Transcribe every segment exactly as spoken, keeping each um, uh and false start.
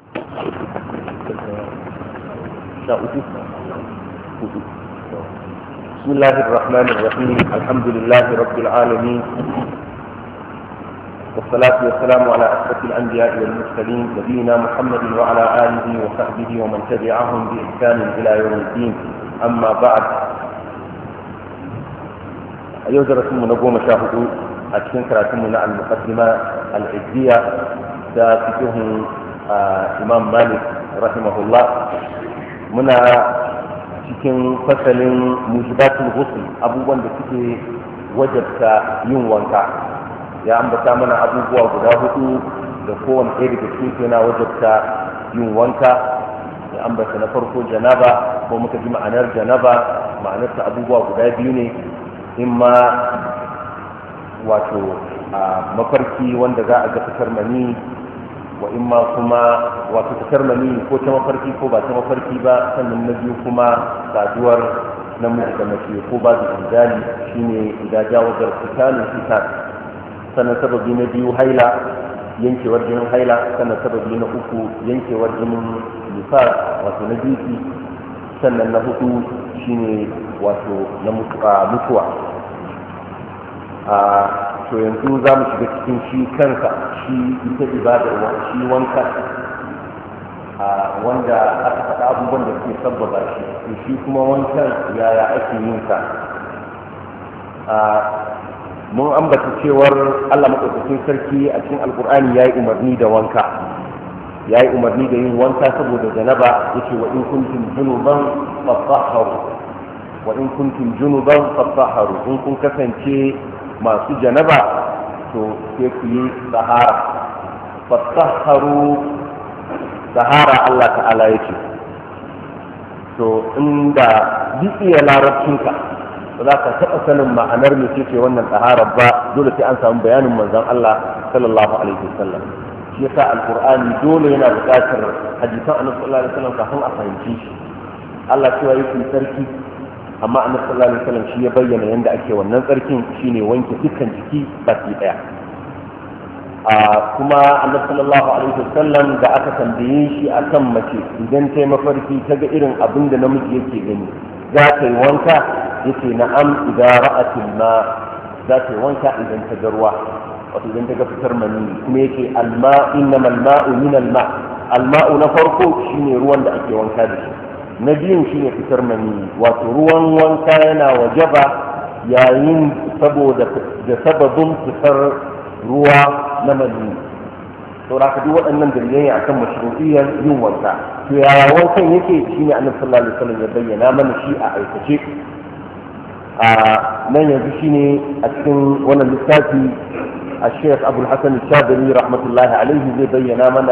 بسم الله الرحمن الرحيم. الحمد لله رب العالمين، والصلاة والسلام على أشرف الأنبياء والمرسلين نبينا محمد وعلى آله وصحبه ومن تبعهم بإحسان إلى يوم الدين. أما بعد، أيها رسول نقوم شاهدوا أتكن كراتمنا المقدمة العزية دا فيه آه إمام مالك رحمه الله. منا cikin fasalin mujibatul ghusl, abubuwan da suke wajabta yin wanka. Ya ambata mana abubuwa guda hudu da kowane ɗaya daga cikin yana wajabta yin wanka. Ya ambata na farko janaba, ko muka ji ma'anar janaba, ma'anarsa abubuwa guda biyu ne, in ma wato a mafarki wanda za a ga fitar mani, wa in ma kuma wato fitar mani ko ta mafarki ko ba ta mafarki ba, sannan na biyu kuma saduwar namiji da mace ko ba da injali, shine idan jawazar fitalin fitar. Sannan sababi na biyu haila, yankewar jinin haila. Sannan sababi na uku yankewar jinin nifas, wato na biki. Sannan na hudu shine wato na mutuwa. To yanzu za mu shiga cikin shi kansa, shi ita ibada, shi wanka wanda aka faɗa abubuwan da suke sabbaba shi, to shi kuma wankan yaya ake yin sa. Mun ambata cewar Allah maɗaukakin sarki a cikin alkur'ani ya yi umarni da wanka, ya yi umarni da yin wanka saboda janaba. Ya ce wa in kuntum junuban fatahharu, wa in kuntum junuban fatahharu, in kun kasance masu janaba to sai ku yi sahara. fatahharu sahara Allah ta'ala yake. to inda duk iya larabcinka ba za ka taɓa sanin ma'anar me ce wannan saharar ba, dole sai an samu bayanin manzon Allah sallallahu alaihi wasallam. shi yasa alqur'ani dole yana buƙatar hadisan annabi sallallahu alaihi wasallam kafin a fahimci shi. Allah cewa yake sarki, amma annabi sallallahu alaihi wasallam shi ya bayyana yanda ake wannan tsarkin, shine wanke dukkan jiki baki daya. a kuma annabi sallallahu alaihi wasallam da aka tambaye shi akan mace idan ta yi mafarki ta ga irin abin da namiji yake gani, za ta yi wanka? yake na'am idan ra'atil ma, za ta yi wanka idan ta ga ruwa, wato idan ta ga fitar mani. kuma yake alma innamal ma'u min alma, alma'u na farko shine ruwan da ake wanka da shi, na biyun shine fitar mani. wato ruwan wanka yana wajaba yayin saboda da sababin fitar ruwa na mani. to da duk waɗannan dalilai akan mashru'iyyar yin wanka. to yaya wankan yake? shine annabi sallallahu alaihi wasallam ya bayyana mana shi a aikace. a nan yanzu shine a cikin wannan littafi الشيخ أبو الحسن الشاذلي رحمة الله عليه زي بينا منا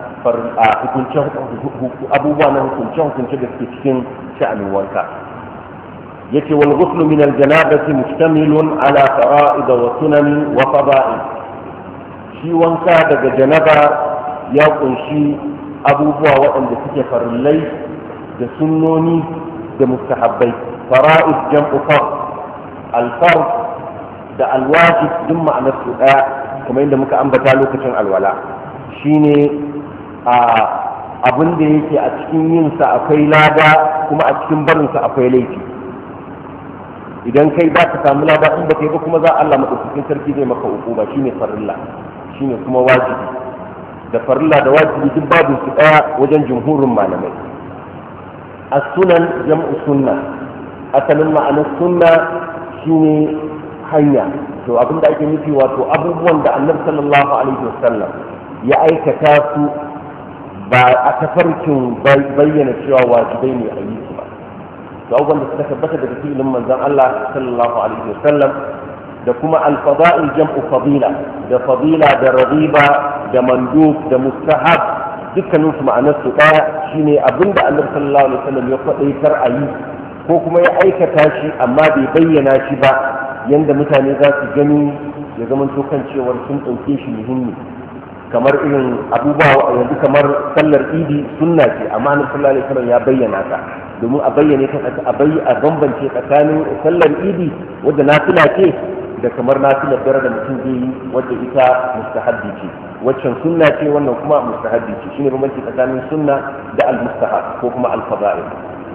abubuwa na hukunce-hukunce da suke cikin sha'anin wanka. yake wal ghuslu min al-janabati mustamilun ala fara'id wa sunan wa fada'i. shi wanka daga janaba ya kunshi abubuwa waɗanda suke farillai da sunnoni da mustahabbai. fara'id jam'u fard, al-fard da al-wajib duk ma'anar su ɗaya, kuma inda muka ambata lokacin alwala. shine abin da yake a cikin yinsa akwai lada, kuma a cikin barinsa akwai laifi. idan kai za ka samu lada, in ba kai ba kuma za Allah maɗaukakin sarki zai maka hukuma. shine farilla, shine kuma wajibi. da farilla da wajibi duk babin su ɗaya wajen jumhurin malamai. as-sunan jam'u sunna, asalin ma'anar sunna shine hanya. to abin da ake nufi wato abubuwan da annabi sallallahu alaihi wasallam ya aikata su ba a tafarkin bayyana cewa wajibai ne a yi su ba. to abubuwan da suka tabbata daga filin manzon Allah sallallahu alaihi wasallam. da kuma al-fada'il jam'u fadila, da fadila da radiba da mandub da mustahab, dukkanin su ma'anar su daya. shine abinda annabi sallallahu alaihi wasallam ya faɗaitar a yi, ko kuma ya aikata shi amma bai bayyana shi ba yanda mutane za su gani ya zama to kan cewar sun ɗauke shi muhimmi. kamar irin abubuwa yanzu kamar sallar idi sunna ce, amma annabi sallallahu alaihi wasallam ya bayyana ta domin a bayyane ta a bayi a bambance tsakanin sallar idi wadda nafila ce da kamar nafilar dare da mutum zai yi wadda ita mustahabbi ce, waccan sunna ce wannan kuma mustahabbi ce. Shine bambanci tsakanin sunna da al-mustahab ko kuma al-fada'il.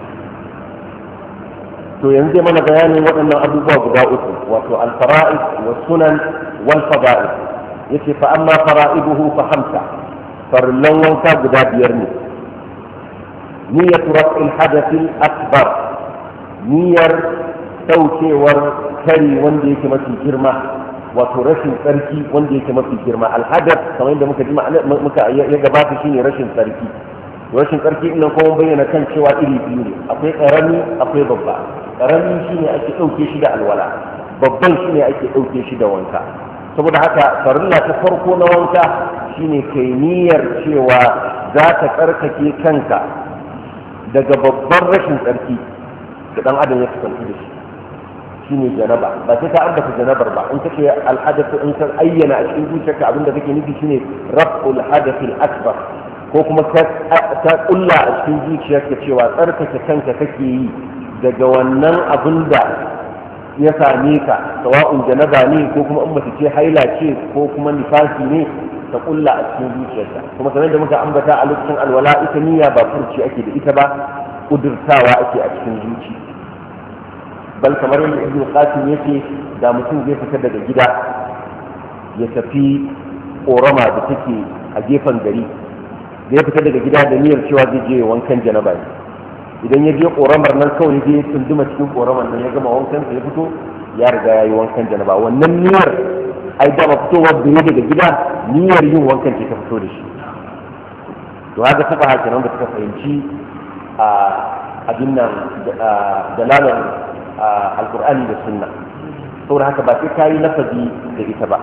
to yanzu zai mana bayanin waɗannan abubuwa guda uku, wato al-fara'id wa sunan wal fada'il. yace fa amma fara'iduhu fa hamsa, farillan wanka guda biyar ne. niyyatu raf'il hadathil akbar, niyyar daukewar kari wanda yake mafi girma, wato rashin tsarki wanda yake mafi girma. Al-hadath kamar yadda muka ji muka ya gabata shine rashin tsarki. rashin tsarki ina kuma bayyana kan cewa iri biyu ne, akwai karami akwai babba. Karami shine ake dauke shi da alwala, babban shine ake dauke shi da wanka. saboda haka farilla ta farko na wanka shine kai niyyar cewa za ka tsarkake kanka daga babban rashin tsarki da dan adam ya fuskanci da shi, shine janaba. ba sai ka ambata janabar ba, in kace al-hadath in ka ayyana a cikin zuciyarka abinda kake nufi shine raf'ul hadath al-akbar, ko kuma ka kulla a cikin zuciyarka cewa tsarkake kanka kake yi daga wannan abinda ya same ka, sawa'un janaba ne ko kuma in mace ce haila ce ko kuma nifasi ne, ka kulla a cikin zuciyarka. kuma kamar da muka ambata a lokacin alwala, ita niyya ba furci ake da ita ba, kudurtawa ake a cikin zuci. bal kamar yadda ibnu qasim yake, da mutum zai fita daga gida ya tafi korama da take a gefen gari, zai fita daga gida da niyyar cewa zai je wankan janaba ne. idan ya je koramar nan kawai ya tsunduma cikin koramar nan ya gama wankan sa ya fito, ya riga ya yi wankan janaba. wannan niyyar ai da fitowar da ya daga gida, niyyar yin wankan ce ta fito da shi. to haka saba haka nan da suka fahimci a abin nan dalalar alkur'ani da sunna, saboda haka ba sai kayi lafazi da ita ba.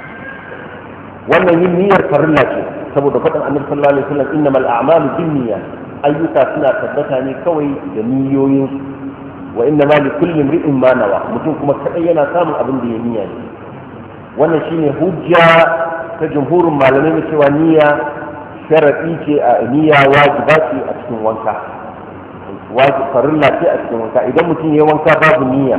wannan yin niyyar farilla ce, saboda faɗin annabi sallallahu alaihi wasallam innamal a'malu binniyat, ayyuka suna tabbata ne kawai da niyoyin, wa innama likulli imri'in ma nawa, mutum kuma kadai yana samun abin da ya niyya ne. wannan shine hujja ta jumhurin malamai na cewa niyya sharadi ce, a niyya wajiba ce a cikin wanka, wajib farilla ce a cikin wanka. idan mutum ya wanka babu niyya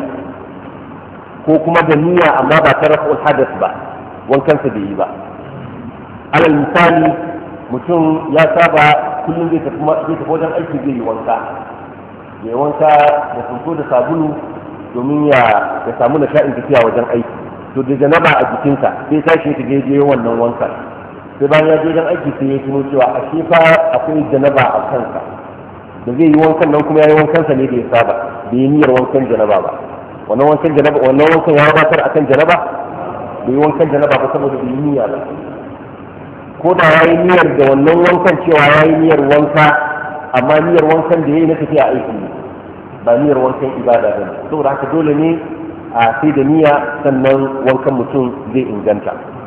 ko kuma da niyya amma ba ta rafa'ul hadath ba, wankansa bai yi ba. alal misali mutum ya saba kullum zai tafi zai tafi wajen aiki, zai yi wanka ya yi wanka da soso da sabulu domin ya ya samu nishaɗin tafiya wajen aiki. to da janaba a jikinsa sai tashi ya je je wannan wanka, sai bayan ya je wajen aiki sai ya tuno cewa ashe fa akwai janaba a kansa, da zai yi wankan nan kuma ya yi wankansa ne da ya saba, bai yi niyyar wankan janaba ba. wannan wankan janaba wannan wankan ya gabatar akan janaba, bai yi wankan janaba ba saboda bai yi niyya ba. ko da ya yi niyyar da wannan wankan cewa ya yi niyyar wanka, amma niyyar wankan da ya yi na tafiya aiki ne, ba niyyar wankan ibada ba ne. saboda haka dole ne a sai da niyya sannan wankan mutum zai inganta.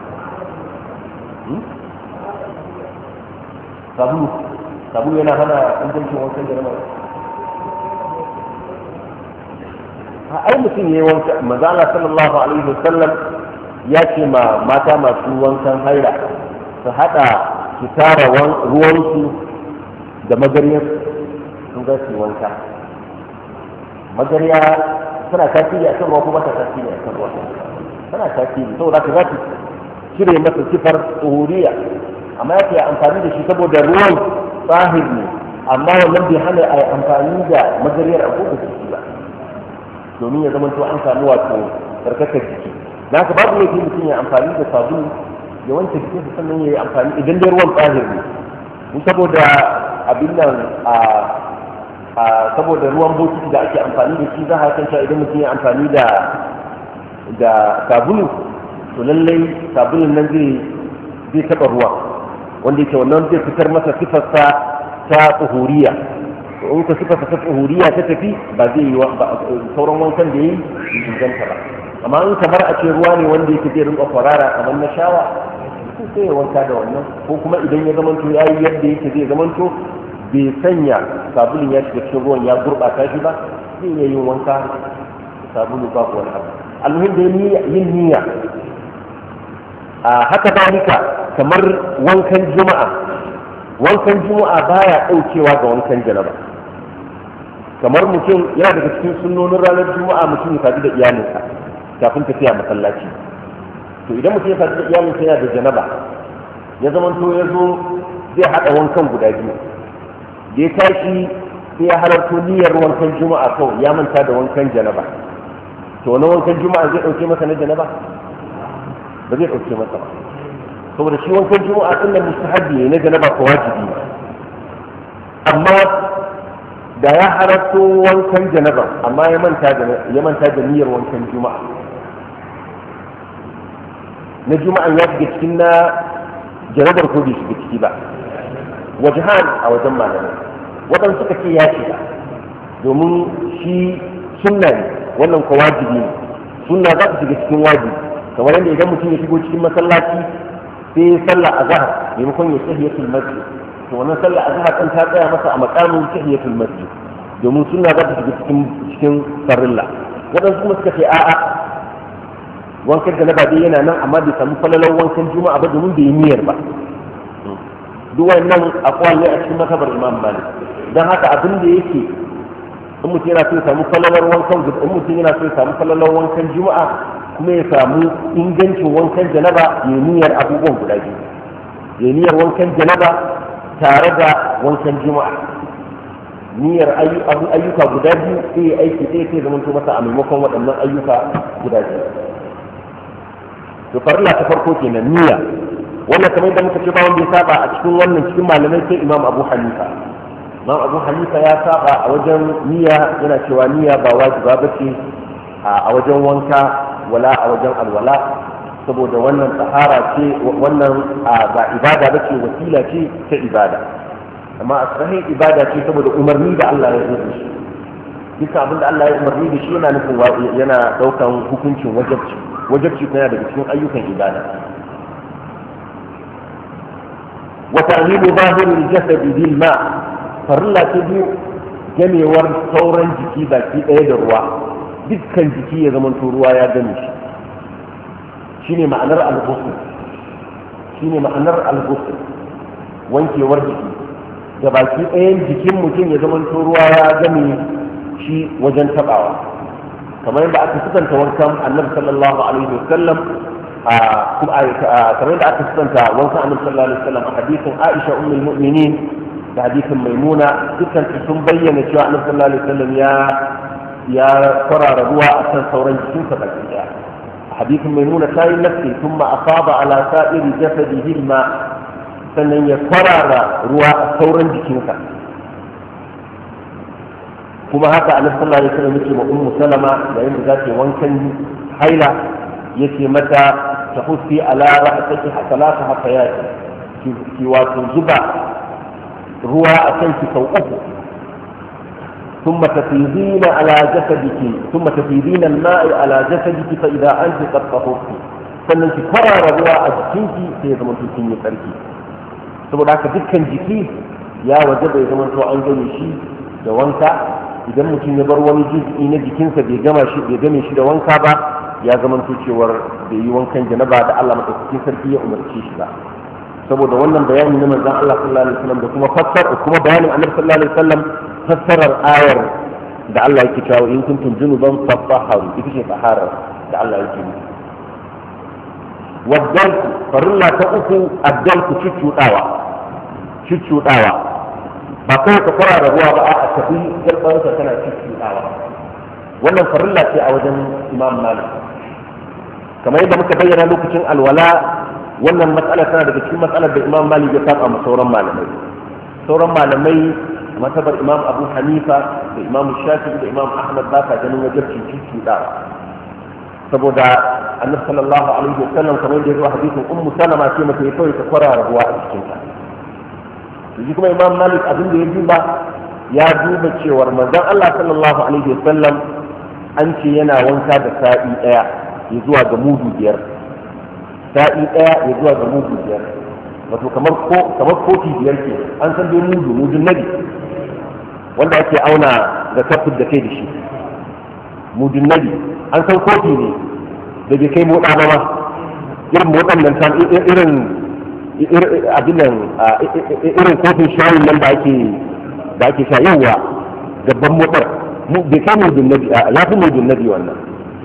sabulu sabulu yana hana ingancin wankan jarama. a ai mutum ya yi wanka, manzo Allah sallallahu alaihi wasallam ya ce ma mata masu wankan haila su haɗa su tara ruwansu da magariyar sun ga su wanka. magariya tana tasiri a kan ruwa kuma ta tasiri a kan ruwa, tana tasiri saboda ka za su cire masa sifar tsohuriya, amma ya ce amfani da shi saboda ruwan tsahir ne, amma wannan bai hana a yi amfani da magariyar a kowace jiki ba, domin ya zama to an samu wato karkakar jiki. da haka babu yake mutum ya amfani da sabulu ya wanke jikinsa sannan ya yi amfani idan dai ruwan tsahir ne. in saboda abin nan a saboda ruwan bokiti da ake amfani da shi za a kanta idan mutum ya amfani da da sabulu, to lallai sabulun nan zai zai taɓa ruwa, wanda yake wannan zai fitar masa sifarsa ta tsohuriya. to in ka sifarsa ta tsohuriya ta tafi, ba zai yi sauran wankan da ya yi inganta ba. amma in kamar a ce ruwa ne wanda yake zai rinka kwarara kamar na shawa, sai ya wanka da wannan. ko kuma idan ya zamanto ya yi yadda yake zai zamanto bai sanya sabulun ya shiga cikin ruwan ya gurɓata shi ba, zai iya yin wanka da sabulu babu wani abu. almuhim da yin niyya. a haka dalika kamar wankan juma'a, wankan juma'a baya ɗaukewa ga wankan janaba. kamar mutum yana daga cikin sunnonin ranar juma'a mutum ya sadu da iyalinsa, kafin tafiya masallaci. To idan mutum ya sadu da iyalinsa yana da janaba ya zama to ya zo zai haɗa wankan guda biyu, da ya tashi sai ya halarto niyyar wankan juma'a kawai ya manta da wankan janaba, to wani wankan juma'a zai ɗauke masa na janaba ba zai ɗauke masa ba, saboda shi wankan juma'a din nan mustahabbi ne, na janaba ko wajibi ne. Amma da ya halarto wankan janaba amma ya manta da ya manta da niyyar wankan juma'a, na juma'an ya shiga cikin na janabar ko bai shiga ciki ba, wajahan a wajen malamai waɗansu suka ce ya shiga domin shi sunna ne, wannan ko wajibi ne. Sunna za ta shiga cikin wajibi, kamar yadda idan mutum ya shigo cikin masallaci sai ya sallah azhar maimakon ya tahiyatul masjid, to wannan sallah azhar kan ta tsaya masa a makamin tahiyatul masjid domin sunna za ta shiga cikin cikin farilla. waɗansu kuma suka ce a'a wankan janaba dai yana nan amma bai samu falalar wankan juma'a ba domin bai yi niyyar ba. Duk wannan akwai ne a cikin makabar Imam Malik. Dan haka abin da yake in mutum yana so ya samu falalar wankan in mutum yana so ya samu falalar wankan juma'a kuma ya samu ingancin wankan janaba ya niyyar abubuwan guda biyu, ya niyyar wankan janaba tare da wankan juma'a, niyyar ayyuka guda biyu sai ya aiki sai sai zama to masa a maimakon waɗannan ayyuka guda biyu. To farilla ta farko kenan niyya, wannan kamar da muka ce ba wanda ya saba a cikin wannan cikin malamai sai Imam Abu Hanifa. Imam Abu Hanifa ya saba a wajen niyya, yana cewa niyya ba wajiba bace a wajen wanka wala a wajen alwala, saboda wannan tsahara ce, wannan ba ibada bace, wasila ce ta ibada. Amma a sahihin ibada ce saboda umarni da Allah ya zo shi. Duka abin da Allah ya umarni da shi yana nufin yana daukan hukuncin wajibci. Wajibci kuma yana daga cikin ayyukan ibada. Wa ta'limu zahiril jasad bil ma, farilla ta biyu gamewar sauran jiki baki ɗaya da ruwa, dukkan jiki ya zama ruwa ya game shi, shine ma'anar al-ghusl, shine ma'anar al-ghusl, wankewar jiki da baki ɗayan jikin mutum ya zama ruwa ya game shi wajen tabawa, kamar yadda aka sukanta wankan annabi sallallahu alaihi wasallam kamar yadda aka sukanta wankan annabi sallallahu alaihi wasallam a hadisin Aisha ummul mu'minin da hadisin Maimuna, dukkan sun bayyana cewa annabi sallallahu alaihi wasallam ya ya kwarara ruwa a kan sauran jikinsa baki daya. Hadisin Maimuna ta yi nafsi thumma asaba ala sa'iri jasadihi ma, sannan ya kwarara ruwa a sauran jikinsa. Kuma haka annabi sallallahu alaihi wasallam yake ma ummu Salama yayin da zata wankan haila, yake mata ta husi ala ra'saki salasa hafayat, ki wato zuba ruwa a kanki sau uku, ثم تفيضين على جسدك ثم تفيضين الماء على جسدك فإذا أنت قد طهرت، sannan ki kwarara ruwa a jikinki sai ya zama kin yi tsarki. Saboda haka dukkan jiki ya waje bai zama to an gane shi da wanka. Idan mutum ya bar wani jiki na jikinsa bai gama shi bai game shi da wanka ba, ya zama to cewar bai yi wankan janaba da Allah madaukakin sarki ya umarce shi ba. Saboda wannan bayani na manzon Allah sallallahu alaihi wasallam da kuma fassar kuma bayanin Annabi sallallahu alaihi wasallam, fassarar ayar da Allah yake cewa in kuntum junuban fatahharu, ita ce taharar da Allah yake yi. Wadalku farilla ta uku addalku cuccuɗawa, cuccuɗawa ba kawai ka fara da ruwa ba a tafi garbansa tana cuccuɗawa. Wannan farilla ce a wajen Imam Malik, kamar yadda muka bayyana lokacin alwala. Wannan matsala tana daga cikin matsalar da Imam Malik ya saba ma sauran malamai. Sauran malamai matabar Imam Abu Hanifa da Imam Shafi'i da Imam Ahmad ba ka ganin wajibcin cuccuɗawa, saboda Annabi sallallahu alaihi wasallam kamar da ya zo hadisin Ummu Salama ce mata ya kawai ta kwarara ruwa a cikin ta. Yanzu kuma Imam Malik abin da ya duba ya duba cewar manzon Allah sallallahu alaihi wasallam an ce yana wanka da sa'i daya ya zuwa ga mudu biyar, sa'i daya ya zuwa ga mudu biyar, wato kamar ko kamar kofi biyar ke. An san dai mudu mudun nabi wanda ake auna da kafin da kai da shi, mudun nabi an san kofi ne da bai kai motsa ba ma, irin motsan nan san irin abin nan irin kofin shayin nan da ake da ake sha yawa gaban motsar bai kai mudun nabi, ya fi mudun nabi wannan.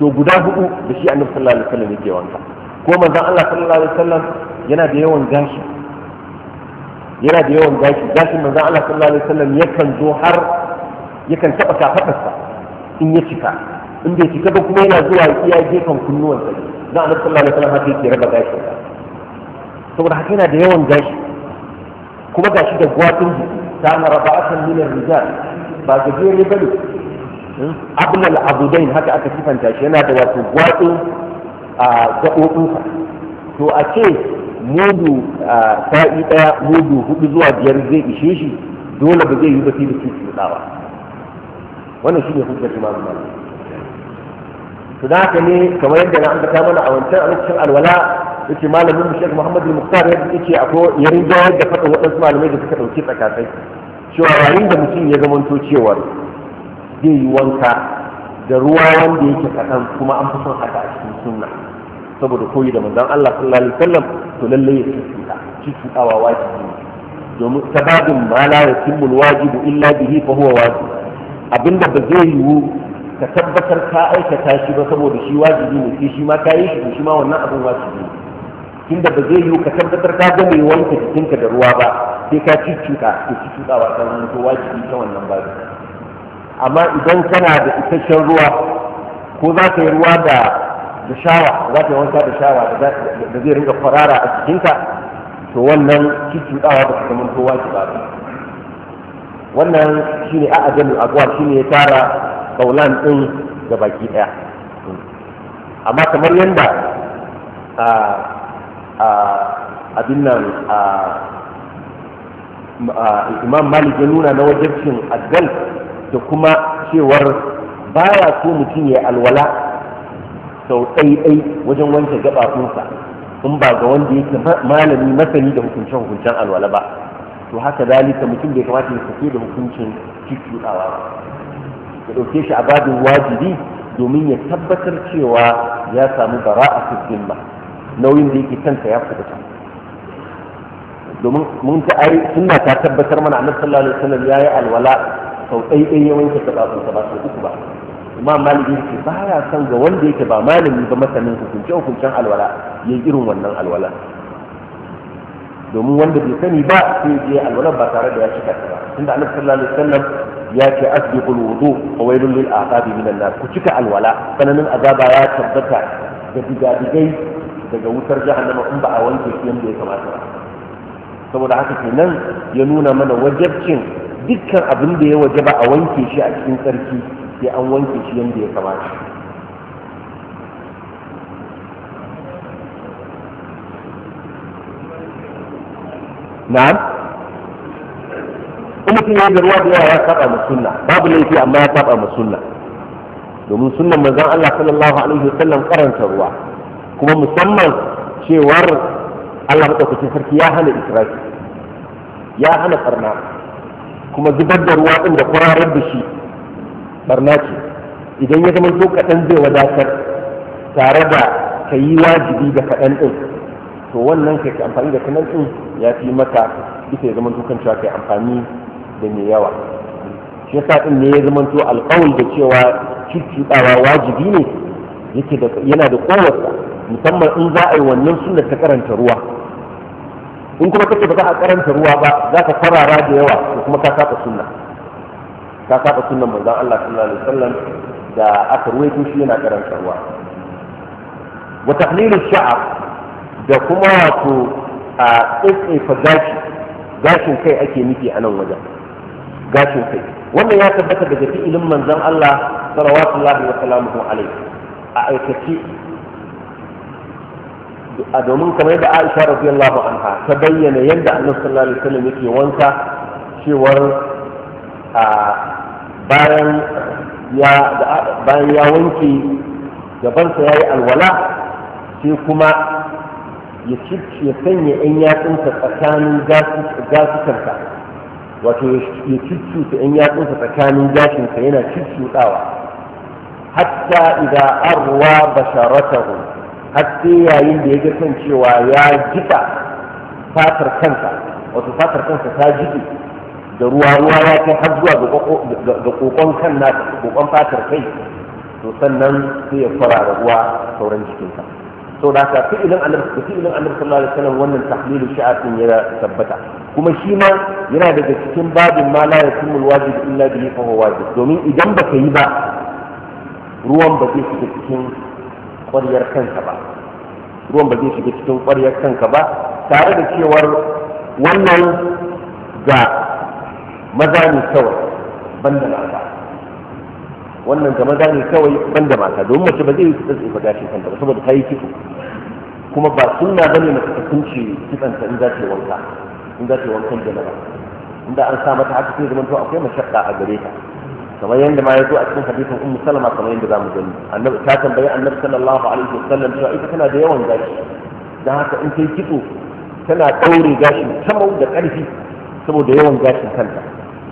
to guda hudu da shi annabi sallallahu alaihi wasallam yake wanka ko manzon Allah sallallahu alaihi wasallam yana da yawan gashi yana da yawan gashi gashin manzon Allah sallallahu alaihi wasallam yakan zo har yakan taba kafadarsa in ya cika in bai cika ba kuma yana zuwa iya gefen kunnuwansa da annabi sallallahu alaihi wasallam haka yake raba gashi saboda haka yana da yawan gashi kuma gashi da gwatin jiki ta na raba'atan min ar-rijal ba gajere bane abnal abudain haka aka sifanta shi yana da wato gwatin a gaɓoɓinsa to a ce mudu sa'i ɗaya mudu hudu zuwa biyar zai ishe shi dole ba zai yi ba sai da cuci tsawa wannan shi ne hujjar imamu malik to da haka ne kamar yadda na ambata mana a wancan a lokacin alwala yace malamin mu Sheikh Muhammad al-Muqtar yace akwai yarin jawar da faɗin waɗansu malamai da suka ɗauki tsakatsai cewa yayin da mutum ya zamanto cewar zai yi wanka da ruwa wanda yake kaɗan kuma an fi son haka a cikin sunna saboda koyi da manzon Allah sallallahu alaihi wasallam to lalle ya cuta cutuwa wajibi domin sababin ma la yatimmu alwajibu illa bihi fa huwa wajib abinda ba zai yiwu ka tabbatar ka aikata shi ba saboda shi wajibi ne sai shi ma ka yi shi shi ma wannan abin wajibi ne tunda ba zai yiwu ka tabbatar ka ga mai wanke jikinka da ruwa ba sai ka cutuka to cutuwa ta zama to wajibi ta wannan babu amma idan kana da isasshen ruwa ko za ka yi ruwa da da shawa za ka yi wanka da shawa da zai rinka kwarara a cikinka to wannan cutuɗawa ba su zama to wajiba ba wannan shine a ajalin agwar shine ya tara kaulan ɗin ga baki ɗaya amma kamar yadda abin nan imam malik ya nuna na wajibcin addal da kuma cewar baya so mutum ya alwala sau ɗaiɗai wajen wanke gaɓaɓunsa in ba ga wanda yake malami masani da hukuncen hukuncen alwala ba to haka dalika mutum bai kamata ya sake da hukuncin cuccuɗawa ba ya ɗauke shi a babin wajibi domin ya tabbatar cewa ya samu bara'a cikin ba nauyin da yake kansa ya fita domin mun ta ai sunna ta tabbatar mana annabi sallallahu alaihi wasallam yayi alwala sau ɗaiɗai ya wanke gaɓaɓunsa ba sau uku ba imam malik yake ba ya son ga wanda yake ba malami ba masanin hukunce hukuncen alwala ya irin wannan alwala domin wanda bai sani ba sai je alwala ba tare da ya cika ta ba tunda annabi sallallahu alaihi wasallam ya ce asbiqul wudu wa waylun lil aqabi minan nar ku cika alwala sananin azaba ya tabbata da digadigai daga wutar jahannama in ba a wanke shi yanda ya kamata ba saboda haka kenan ya nuna mana wajabcin dukkan abin da ya wajaba a wanke shi a cikin tsarki sai an wanke shi yadda ya kamata na'am in mutum ya yi da ruwa da yawa ya saba ma sunna babu laifi amma ya saba ma sunna domin sunnan manzon Allah sallallahu alaihi wasallam karanta ruwa kuma musamman cewar Allah madaukakin sarki ya hana israfi ya hana farna kuma zubar da ruwa din da kwararar da shi barna ce idan ya zama to kaɗan zai wadatar tare da ka yi wajibi da kaɗan ɗin to wannan kai ka amfani da kaɗan ɗin ya fi maka bisa ya zama to kan cewa kai amfani da mai yawa shi yasa ɗin ne ya zama to alƙawul da cewa cuccuɗawa wajibi ne yake da yana da kowarsa musamman in za a yi wannan sunnar ta karanta ruwa in kuma kace ba za a karanta ruwa ba za ka farara da yawa to kuma ka saba sunna ka saba sunnan manzon Allah sallallahu alaihi wasallam da aka ruwaito shi yana karanta ruwa wa taqlil ash-sha'r da kuma wato a tsaifa gashi gashin kai ake nufi a nan wajen gashin kai wannan ya tabbata daga fi'ilin manzon Allah sallallahu wa sallamu alaihi a aikace a domin kamar da Aisha radiyallahu anha ta bayyana yadda Annabi sallallahu alaihi wasallam yake wanka cewar a bayan ya bayan ya wanke gabansa yayi alwala sai kuma ya ya sanya ɗan yatsunsa tsakanin gasukansa wato ya cuccuta ɗan yatsunsa tsakanin gashinsa yana cuccuɗawa hatta idan arwa basharatahu har sai yayin da ya ga kan cewa ya jika fatar kansa wato fatar kansa ta jike da ruwa ruwa ya kai har zuwa ga kokon kan nasa kokon fatar kai to sannan sai ya farara ruwa sauran jikinsa. to da haka fi'ilin annabi fi'ilin annabi sallallahu alaihi wasallam wannan tahlilu shi'ar din ya tabbata, kuma shi ma yana daga cikin babin ma la yatimmu alwajib illa bihi fa huwa wajib, domin idan baka yi ba ruwan ba zai shiga cikin ƙwaryar kanka ba ruwan ba zai shiga cikin ƙwaryar kanka ba tare da cewar wannan ga maza ne kawai banda mata wannan ga maza ne kawai banda mata, domin mace ba zai yi kitsa tsefa gashin kanta ba saboda ta yi kitso, kuma ba sunna bane mace ta kunce kitsanta in za ta yi wanka in za ta yi wankan janaba, inda an sa mata haka sai zaman to akwai mashakka a gare ta, kamar yadda ma ya zo a cikin hadisin ummu salama kamar yadda zamu gani annabi ta tambayi annabi sallallahu alaihi wasallam cewa ita tana da yawan gashi dan haka in ta yi kitso tana daure gashin sama da ƙarfi saboda yawan gashin kanta,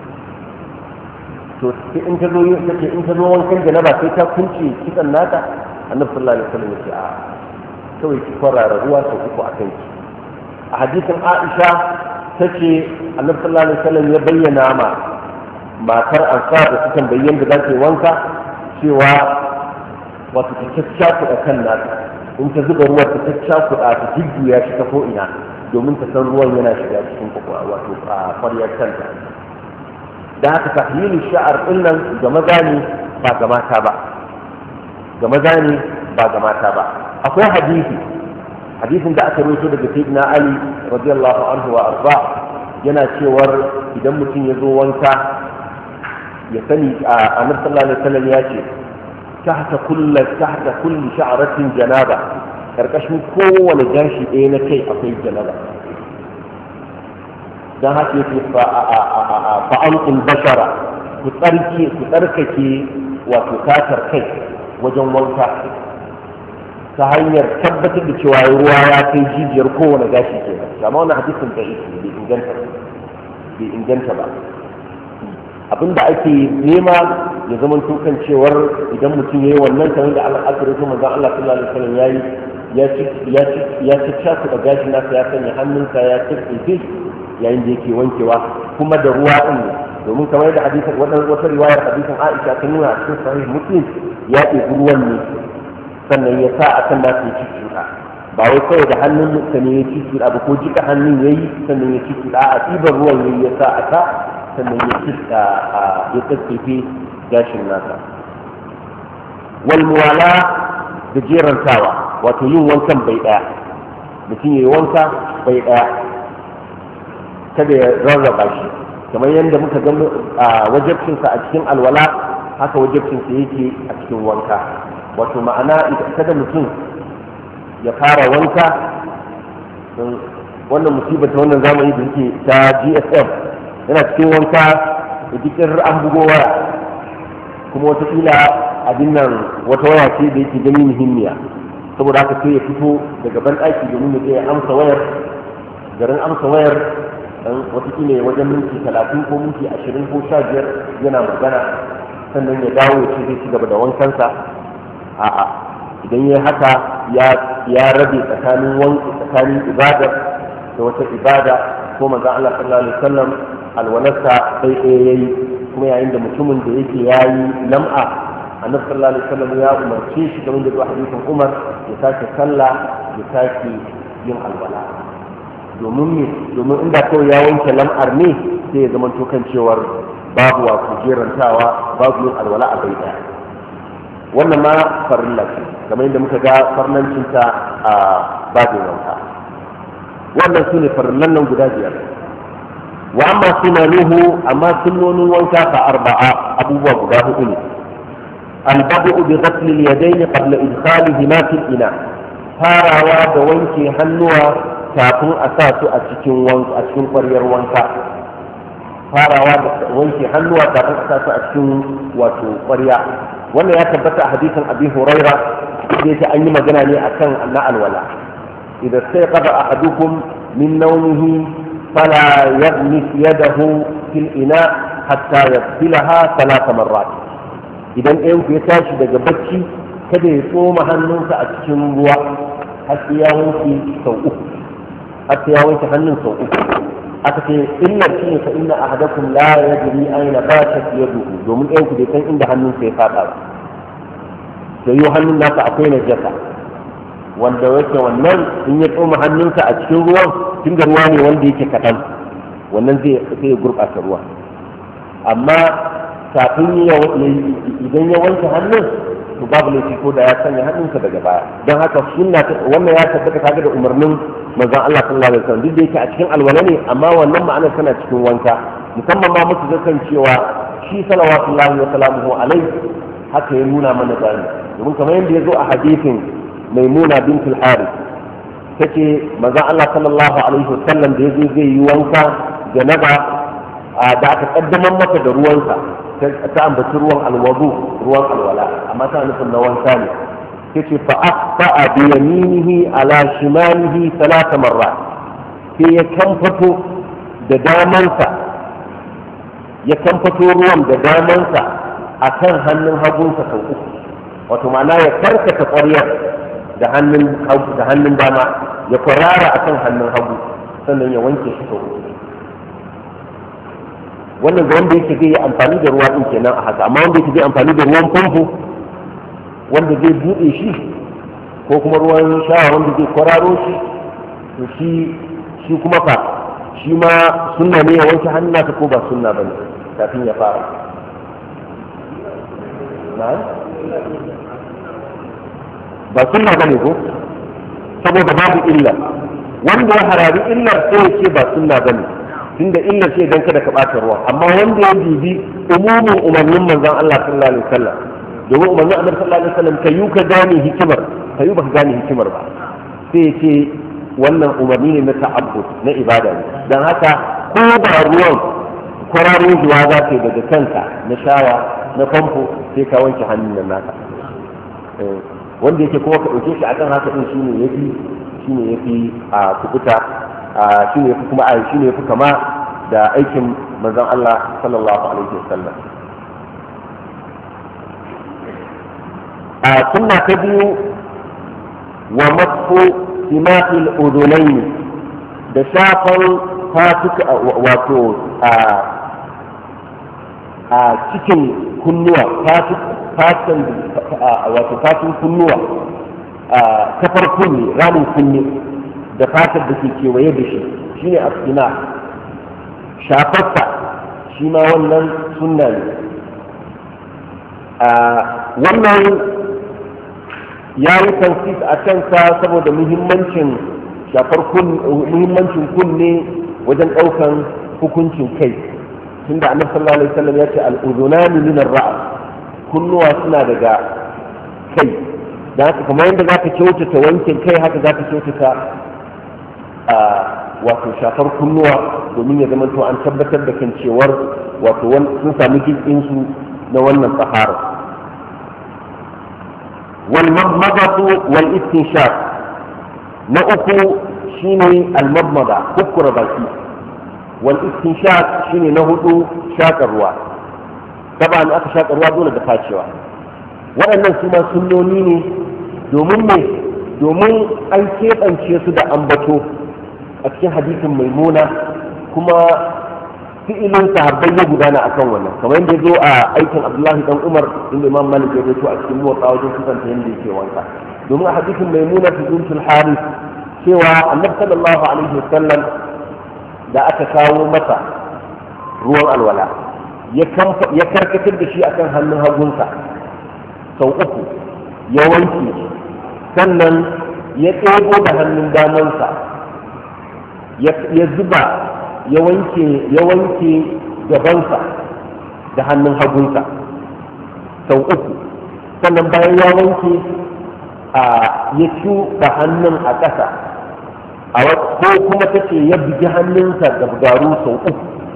to sai in ta zo take in ta zo wankan janaba sai ta kunce kitsan nata, annabi sallallahu alaihi wasallam ya ce a kawai ki kwarara ruwa sau uku a kanki. A hadisin Aisha tace annabi sallallahu alaihi wasallam ya bayyana ma matar ansar da sukan bayyana da za ta yi wanka cewa wato ta caccakuɗa kan nata, in ta zuba ruwa ta caccakuɗa ta jujjuya shi ta ko'ina domin ta san ruwan yana shiga cikin kwakwa wato a kwaryar kanta. Da haka tahlilu sha'ar din nan ga maza ne ba ga mata ba ga maza ne ba ga mata ba akwai hadisi hadisin da aka rawaito daga sayyidina Ali radiyallahu anhu wa arda yana cewar idan mutum ya zo wanka ya sani a annabi sallallahu alaihi wasallam ya ce tahta kulli tahta kulli sha'ratin janaba, karkashin kowane gashi ɗaya na kai akwai janaba, dan haka yake fa fa anqul bashara ku tsarki ku tsarkake wato katar kai wajen wanka ta hanyar tabbatar da cewa ruwa ya kai jijiyar kowane gashi kenan, amma wannan hadisin da bai inganta bai inganta ba. Abinda ake nema ya zama tukan cewar idan mutum yayi wannan kamar da Allah aka rubuta manzon Allah sallallahu alaihi wasallam yayi ya ci ya ci ya ci da gashi nasa ya sanya hannunsa ya ci yayin da yake wankewa kuma da ruwa din, domin kamar da hadisin wata riwayar hadisin Aisha ta nuna a cikin sahih Muslim ya ɗebi ruwan ne sannan ya sa akan nasa ya cuccuɗa, ba wai kawai da hannun sa ne ya cuccuɗa ba ko jika hannun yayi sannan ya cuccuɗa a ɗiban ruwan yayi ya sa aka sannan ya cuccuɗa ya tsatsefe gashin nasa. Wal muwala da jerantawa wato yin wankan bai ɗaya, mutum ya yi wanka bai ɗaya kada ya rarraba shi, kamar yadda muka ga wajibcinsa a cikin alwala haka wajibcinsa yake a cikin wanka, wato ma'ana kada mutum ya fara wanka wannan musibar ta wannan zamani da yake ta G S M yana cikin wanka da jikin an bugo waya kuma wataƙila abin nan wata waya ce da yake gani muhimmiya, saboda haka sai ya fito daga ban ɗaki domin ya amsa wayar, garin amsa wayar dan watakila wajen minti talatin ko minti ashirin ko sha biyar yana magana sannan ya dawo ya ce zai ci gaba da wankansa. A'a, idan ya haka ya rabe tsakanin wanki tsakanin ibada da wata ibada, ko manzon Allah sallallahu alaihi wasallam alwalarsa sai ɗaya yayi, kuma yayin da mutumin da yake yayi lam'a annabi sallallahu alaihi wasallam ya umarce shi da wanda zuwa hadisin Umar ya sake sallah ya sake yin alwala, domin ne domin inda kawai ya wanke lam'ar ne sai ya zama kan cewar babu wato jerantawa babu yin alwala a bai daya. Wannan ma farilla ce kamar yadda muka ga farnancinta a babin wanka. Wannan su ne farillan nan guda biyar. Wa amma sunanuhu, amma sunnonin wanka fa arba'a, abubuwa guda hudu ne. Al-bad'u bi ghasl al-yadayn qabla idkhalihima fi al-ina, farawa da wanke hannuwa kafin a sa su a cikin wanka a cikin ƙwaryar wanka, farawa da wanke hannuwa kafin a sa su a cikin wato ƙwarya. Wannan ya tabbata a hadisin Abi Huraira da yake an yi magana ne akan na alwala. Idan sai qada ahadukum min nawmihi fala yaghmis yadahu fil ina hatta yaghsilaha thalath marrat. Idan ɗayan ku ya tashi daga bacci kada ya tsoma hannunsa a cikin ruwa har sai ya wanke sau uku. hatta ya wanke hannun sau uku. Aka ce illar shi ne fa inna ahadakum la yadri aina batat yaduhu, domin ɗayan ku bai san inda hannun sa ya fada ba. da yi hannun nasa akwai najasa wanda yake wannan in ya tsoma hannunsa a cikin ruwan tun da ruwa ne wanda yake kaɗan wannan zai ya gurɓata ruwa amma kafin idan ya wanke hannun to babu laifi ko da ya sanya hannunsa daga baya don haka sunna wannan ya tabbata kaga da umarnin manzon Allah sallallahu alaihi wasallam duk da yake a cikin alwala ne amma wannan ma'anar tana cikin wanka musamman ma musu zakan cewa shi salawatullahi wa salamuhu alaihi haka ya nuna mana gani domin kamar yadda ya zo a hadisin maimuna bintul harith take manzon Allah sallallahu alaihi wasallam da yazo zai yi wanka janaba da aka kaddamar masa da ruwansa ta ambaci ruwan alwadu ruwan alwala amma ta nufin na wanka ne yace fa aqta bi yaminihi ala shimalihi thalath marrat sai ya kamfato da damansa ya kamfato ruwan da damansa akan hannun hagunsa sau uku wato ma'ana ya karkata ƙwaryar da hannun hagu da hannun dama ya kwarara akan hannun hagu sannan ya wanke shi sau uku wannan ga wanda yake zai yi amfani da ruwa din kenan a haka amma wanda yake zai amfani da ruwan famfo wanda zai buɗe shi ko kuma ruwan shawa wanda zai kwararo shi to shi shi kuma fa shi ma sunna ne ya wanke hannun nasa ko ba sunna bane kafin ya fara ba sunna bane ko saboda babu illa wanda ya harari illar sai ya ce ba sunna bane tunda illa ce dan kada ka bata ruwa amma wanda ya bibi umumin umarnin manzon Allah sallallahu alaihi wasallam domin umarnin Annabi sallallahu alaihi wasallam kayu ka gane hikimar kayu ba ka gane hikimar ba sai ya ce wannan umarni ne na ta'abbud na ibada ne dan haka ko da ruwan kwararo zuwa za ka daga kanka na shawa na famfo sai ka wanke hannun nan naka wanda yake kuma ka dauke shi akan haka din shine yafi shine yafi a kubuta shine yafi kuma a shine yafi kama da aikin manzon Allah sallallahu alaihi wasallam a sunna ta biyu wa masu simahil udunain da shafan fatuka wato a a cikin kunnuwa fatan wato fatin kunnuwa kafar kunne ramin kunne da fatar da ke kewaye da shi shine asina shafarsa shi ma wannan sunna ne wannan ya yi tansis a kansa saboda muhimmancin shafar muhimmancin kunne wajen ɗaukan hukuncin kai tunda annabi sallallahu alaihi wasallam ya ce al-udunani min ar-ra's kunnuwa suna daga kai da haka kamar yadda zaka kyautata wankin kai haka zaka kyautata a wato shafar kunnuwa domin ya zama to an tabbatar da kan cewar wato sun sami jikin su na wannan tsahara wal madmadatu wal istinshaq na uku shine al madmada kukkura baki wal istinshaq shine na hudu shakar ruwa taban aka shakar ruwa dole da facewa waɗannan su ma sunnoni ne domin me domin an keɓance su da ambato a cikin hadisin maimuna kuma fi'ilin sahabbai ya gudana akan wannan kamar yadda ya zo a aikin abdullahi dan umar inda imam malik ya zo a cikin motsa wajen kusanta yadda yake wanka domin a hadisin maimuna fi bintul haris cewa annabi sallallahu alaihi wasallam da aka kawo masa ruwan alwala ya karkatar da shi akan hannun hagunsa sau uku ya wanke sannan ya ɗebo da hannun damansa ya zuba ya wanke ya wanke gabansa da hannun hagunsa sau uku sannan bayan ya wanke ya cuɗa hannun a ƙasa ko kuma ta ce ya bugi hannunsa da garu sau uku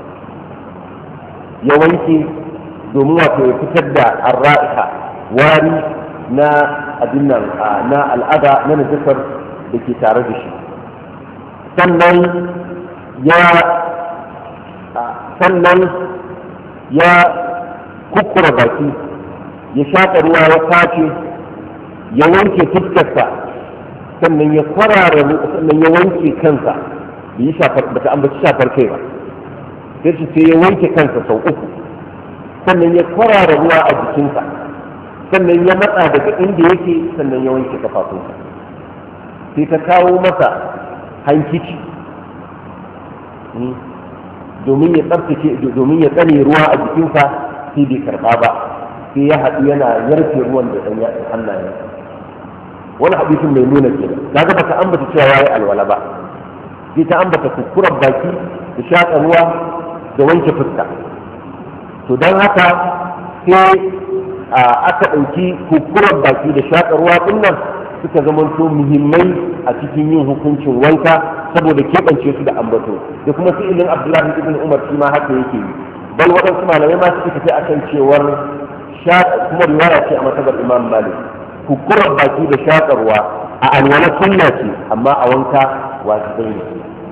ya wanke domin wato ya fitar da arra'iha wari na abin nan na al'ada na najasar da ke tare da shi sannan ya sannan ya kukkura baki ya shaƙa ruwa ya face ya wanke fuskarsa sannan ya kwarara sannan ya wanke kansa da yi shafar ba ta ambaci shafar kai ba sai shi sai ya wanke kansa sau uku sannan ya kwarara ruwa a jikinsa sannan ya matsa daga inda yake sannan ya wanke kafafunsa sai ta kawo masa hankici domin ya tsaftace domin ya tsane ruwa a jikinsa sai bai karba ba sai ya haɗu yana yarfe ruwan da ɗan yaɗin hannayen wani hadisin mai nuna kenan kaga baka ambata cewa yayi alwala ba sai ta ambata kukurar baki da shaƙa ruwa da wanke fuska to don haka sai aka ɗauki kukurar baki da shaƙa ruwa ɗin nan suka zamanto muhimmai a cikin yin hukuncin wanka saboda keɓance su da ambato da kuma fi'ilin abdullahi ibn umar shi ma haka yake yi bal waɗansu malamai ma suka tafi akan cewar kuma riwaya ce a matabar imam malik kukurar baki da shaƙarwa a alwala sunna ce amma a wanka wajibai ne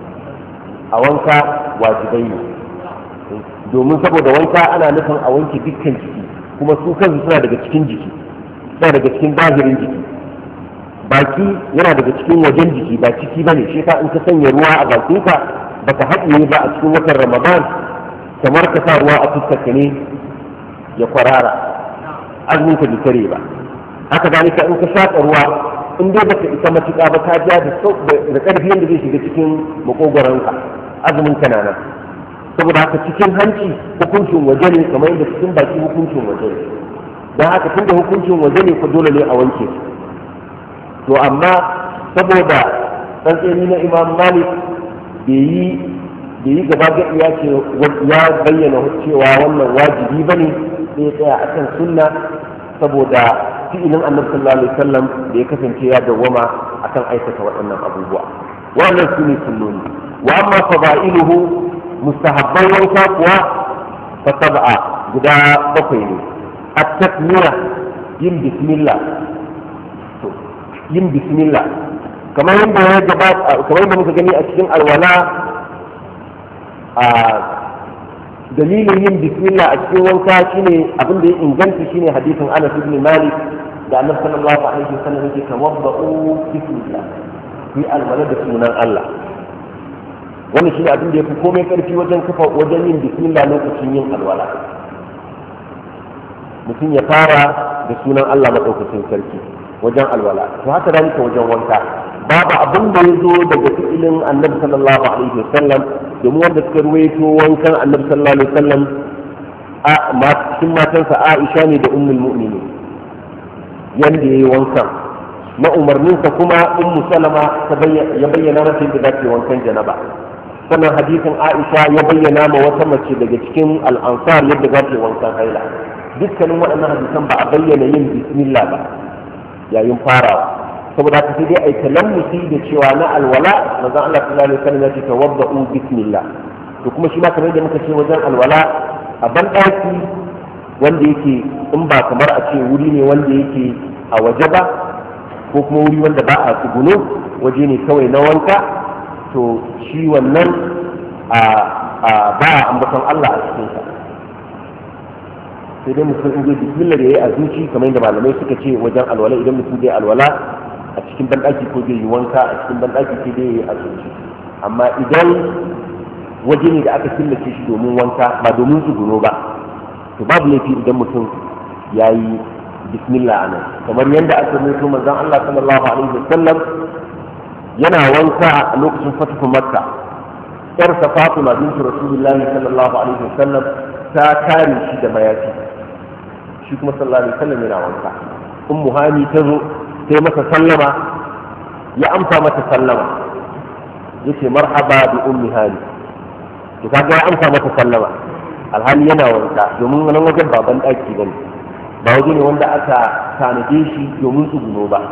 a wanka wajibai ne domin saboda wanka ana nufin a wanke dukkan jiki kuma su kansu suna daga cikin jiki suna daga cikin zahirin jiki baki yana daga cikin wajen jiki ba ciki ba ne shi ka in ka sanya ruwa a bakinka baka haɗiye ba a cikin watan ramadan kamar ka sa ruwa a fuskarka ne ya kwarara azumin ka bai kare ba haka zalika in ka shaƙa ruwa in dai baka isa matuƙa ba ka ja da ƙarfi yadda zai shiga cikin makogoronka azumin ka nan saboda haka cikin hanci hukuncin waje ne kamar yadda cikin baki hukuncin waje ne don haka tun da hukuncin waje ne ko dole ne a wanke to amma saboda tsantseni na imam malik bai yi bai yi gaba ga ya ce ya bayyana cewa wannan wajibi bane sai ya tsaya akan sunna saboda fi'ilin annabi sallallahu alaihi wasallam da ya kasance ya dawwama akan aikata waɗannan abubuwa wannan su ne sunnoni wa amma fada'iluhu mustahabban wanka kuwa fa sab'a guda bakwai ne at-takmira yin bismillah to yin bismillah kamar yadda ya gabata kamar yadda muka gani a cikin alwala a dalilin yin bismillah a cikin wanka shine abin da ya inganta shine hadisin Anas ibn Malik da Annabi sallallahu alaihi wasallam yake tawadda'u bismillah fi alwala da sunan Allah wannan shine abin da yafi komai karfi wajen kafa wajen yin bismillah lokacin yin alwala mutum ya fara da sunan Allah madaukakin sarki wajen alwala to haka dalika wajen wanka babu abin da ya zo daga fi'ilin Annabi sallallahu alaihi wasallam domin wanda suka ruwaito wankan Annabi sallallahu alaihi wasallam a cikin matansa Aisha ne da ummul mu'minin yanda yayi wankan na umarninsa kuma ummu Salama ya bayyana mata yadda zata wankan janaba sannan hadisin Aisha ya bayyana ma wata mace daga cikin al-ansar yadda zata wankan haila dukkanin waɗannan hadisan ba a bayyana yin bismillah ba yayin farawa saboda haka sai dai ai talammusi da cewa na alwala manzo Allah sallallahu alaihi wasallam ya ce tawadda'u bismillah to kuma shi ma kamar yadda muka ce wajen alwala a ban daki wanda yake in ba kamar a ce wuri ne wanda yake a waje ba ko kuma wuri wanda ba a tsuguno waje ne kawai na wanka to shi wannan a ba a ambaton Allah a cikin sa sai dai mutum in zai bismillah da yayi a zuci kamar yadda malamai suka ce wajen alwala idan mutum zai alwala a cikin banɗaki ko zai yi wanka a cikin banɗaki sai dai a zuci amma idan waje ne da aka killace shi domin wanka ba domin tsuguno ba to babu laifi idan mutum ya yi bismillah a nan kamar yadda aka rubuto manzon Allah sallallahu alaihi wasallam yana wanka a lokacin fatuhu makka yarsa fatima bintu rasulullahi sallallahu alaihi wasallam ta kare shi da mayafi shi kuma sallallahu alaihi wasallam yana wanka ummu hani ta zo sai masa sallama ya amsa mata sallama yace marhaba bi ummi hani to kaga ya amsa mata sallama alhali yana wanka domin nan wajen baban daki bane ba waje ne wanda aka tanade shi domin tsuguno ba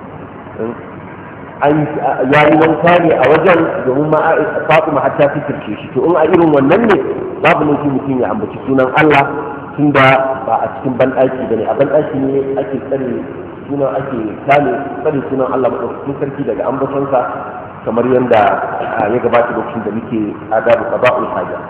an yayi wanka ne a wajen domin ma Fatima hatta fikirce shi to in a irin wannan ne babu ne mutum ya ambaci sunan Allah tunda ba a cikin banɗaki bane a banɗaki ne ake tsare sunan ake kame tsare sunan Allah madaukakin sarki daga ambatonsa kamar yadda ya gabata lokacin da muke adabu qada'ul haja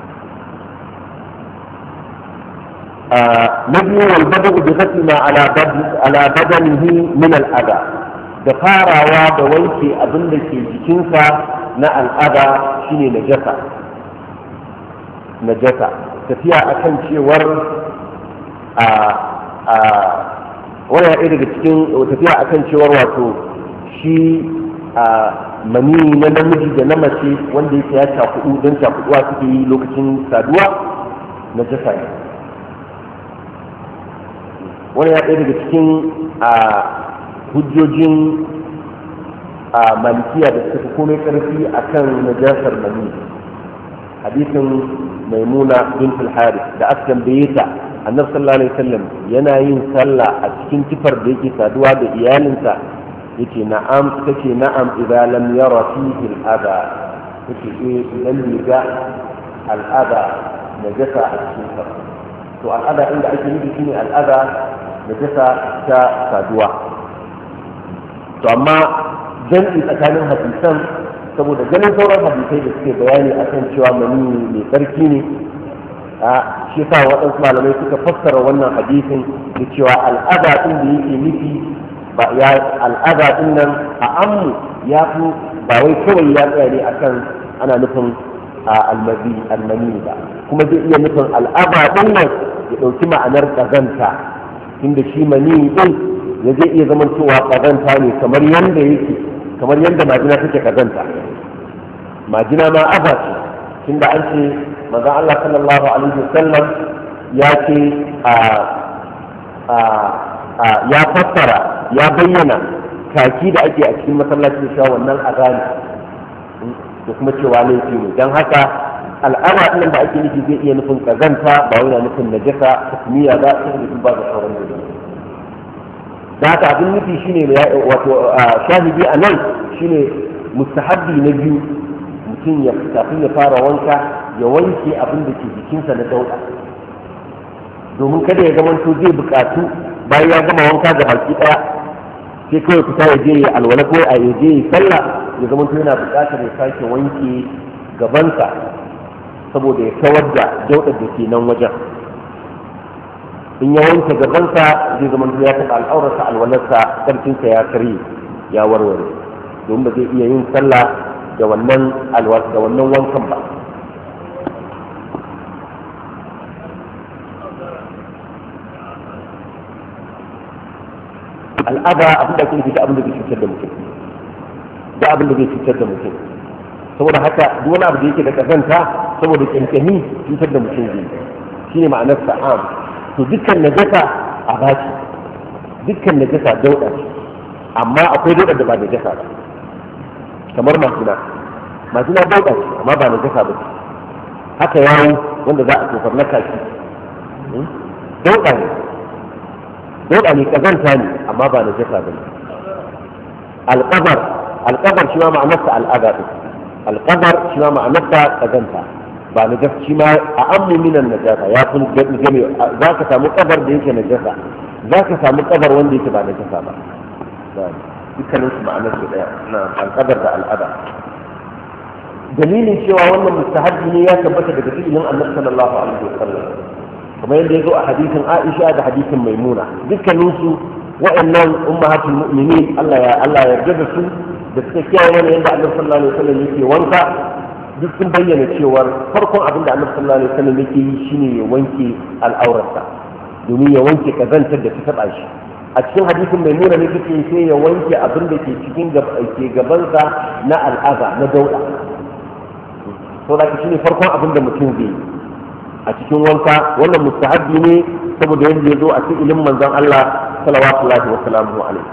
na biyu wal badu bi ghasli ma ala badani ala badanihi min al adha da farawa da wanke abin da ke jikinsa na al'ada shine najasa najasa tafiya akan cewar a a wannan ya ɗaya daga cikin tafiya akan cewar wato shi a mani na namiji da na mace wanda yake ya cakudu don cakuduwa suke yi lokacin saduwa na jasa ne. wannan ya ɗaya daga cikin a hujjojin a malikiya da suka fi komai ƙarfi akan najasar mani. hadisin maimuna bint al-harith da aka tambaye ta annabi sallallahu alaihi wasallam yana yin sallah a cikin kifar da yake saduwa da iyalinsa yake na'am take na'am idan lam yara fihi al-adha yake eh idan riga al-adha najasa a cikin sa to al-adha inda ake nufi shine al-adha najasa ta saduwa. to amma jam'i tsakanin hadisan saboda ganin sauran hadisai da suke bayani akan cewa mani mai tsarki ne a shi sa waɗansu malamai suka fassara wannan hadisin da cewa al'ada ɗin da yake nufi ba ya al'ada ɗin nan a ammu ya fi ba wai kawai ya tsaya ne akan ana nufin almazi almani ba kuma zai iya nufin al'ada ɗin nan ya ɗauki ma'anar ƙazanta inda shi mani ɗin ya zai iya zamantowa ƙazanta ne kamar yanda yake kamar yadda majina take kazanta. majina ma aba ce tunda an ce manzon Allah sallallahu alaihi wasallam ya ce ya fassara ya bayyana kaki da ake a cikin masallaci da cewa wannan azani da kuma cewa laifi ne don haka al'ada ɗin da ake nufi zai iya nufin kazanta ba wai na nufin najasa hukumiya ba sai da ba da sauran da da haka abin nufi shine wato shahidi a nan shine mustahabbi na biyu mutum ya kafin ya fara wanka ya wanke abin da ke jikinsa na dauda domin kada ya zamanto zai bukatu bayan ya gama wanka ga baki daya sai kawai fita ya je ya alwala ko a ya je ya sallah ya zamanto yana bukatar ya sake wanke gabansa saboda ya kawar da daudar da ke nan wajen. in ya wanke gabansa zai zama ya taɓa al'aurarsa alwalarsa ƙarfinsa ya karye ya warware domin ba zai iya yin sallah da wannan da wannan wankan ba. al'ada abin da ake nufi da abin da zai cutar da mutum da abin da zai cutar da mutum saboda haka duk wani abu da yake da kazanta saboda kyankyami cutar da mutum zai shine ma'anar sa'am. to dukkan najasa a baki dukkan najasa dauda ce amma akwai dauda da ba najasa ba kamar majina majina dauda ce amma ba najasa ba haka yawo wanda za a tofar na kaki dauda ne dauda ne kazanta ne amma ba najasa ba ne. alqabar alqabar shi ma ma'anarsa al'ada ɗin alqabar shi ma ma'anarsa kazanta ba na gas shi ma a ammu minan najasa ya fi game za ka samu kabar da yake najasa za ka samu kabar wanda yake ba najasa ba dukkanin su ma'anar su daya na al'adar da al'ada. dalilin cewa wannan mustahabbi ne ya tabbata daga fi'ilin annabi sallallahu alaihi wasallam kamar yadda ya zo a hadisin Aisha da hadisin Maimuna dukkanin su wa'annan ummahatul mu'minin Allah ya Allah ya yarda da su da suka kiyaye mana yadda annabi sallallahu alaihi wasallam yake wanka duk sun bayyana cewar farkon abin da annabi sallallahu alaihi wasallam yake yi shine ya wanke al'aurarsa domin ya wanke kazantar da ta taba shi. a cikin hadisin mai nuna ne kake sai ya wanke abin da ke cikin ke gabansa na al'aza na dauda to da shine farkon abin da mutum zai yi a cikin wanka. wannan mustahabbi ne saboda yanda ya zo a cikin manzon Allah sallallahu alaihi wasallam alaihi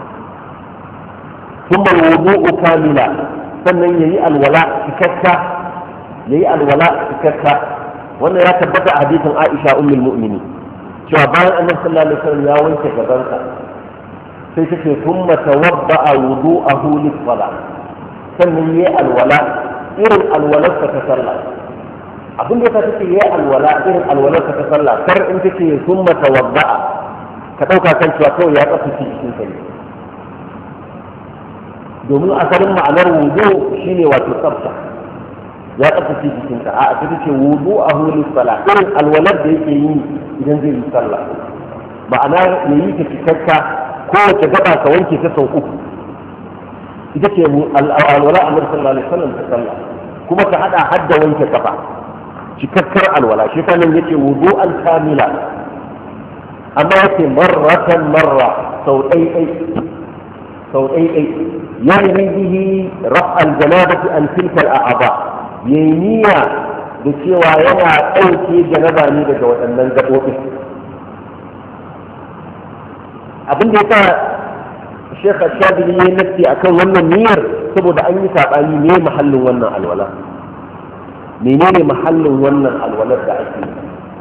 thumma wudu'u kamila sannan yayi alwala cikakka yayi alwala cikakka. wannan ya tabbata a hadisin Aisha ummul mu'minin cewa bayan annabi sallallahu alaihi wasallam ya wanke gabansa sai take thumma tawadda'a wudu'ahu lis-salah sannan yayi alwala irin alwalarsa ta sallah. abin da take yayi alwala irin alwalarsa ta sallah kar in take thumma tawadda'a ka dauka kan cewa kawai ya tsaftace cikin sa ne domin asalin ma'anar wudu shine wato tsafta ya tsaftace jikinka a ita ce wudu a hulun sala irin alwalar da yake yi idan zai yi sallah ma'ana ya yi ta cikakka kowace gaba ka wanke ta sau uku ita ce alwala a mura sallallahu alaihi wasallam ta sallah kuma ka hada hadda wanke kafa cikakkar alwala shi sanin yace wudu al kamila amma yake marratan marra sau ɗaiɗai sau ɗaiɗai يعني به رفع الجنابة عن تلك الأعضاء ينيا بسوى ينا أوكي جنبا نيدا وأنن جبوته abin da yasa Sheikh Al-Shadili ya nace akan wannan niyyar saboda an yi sabani ne mahallin wannan alwala menene mahallin wannan alwalar da ake yi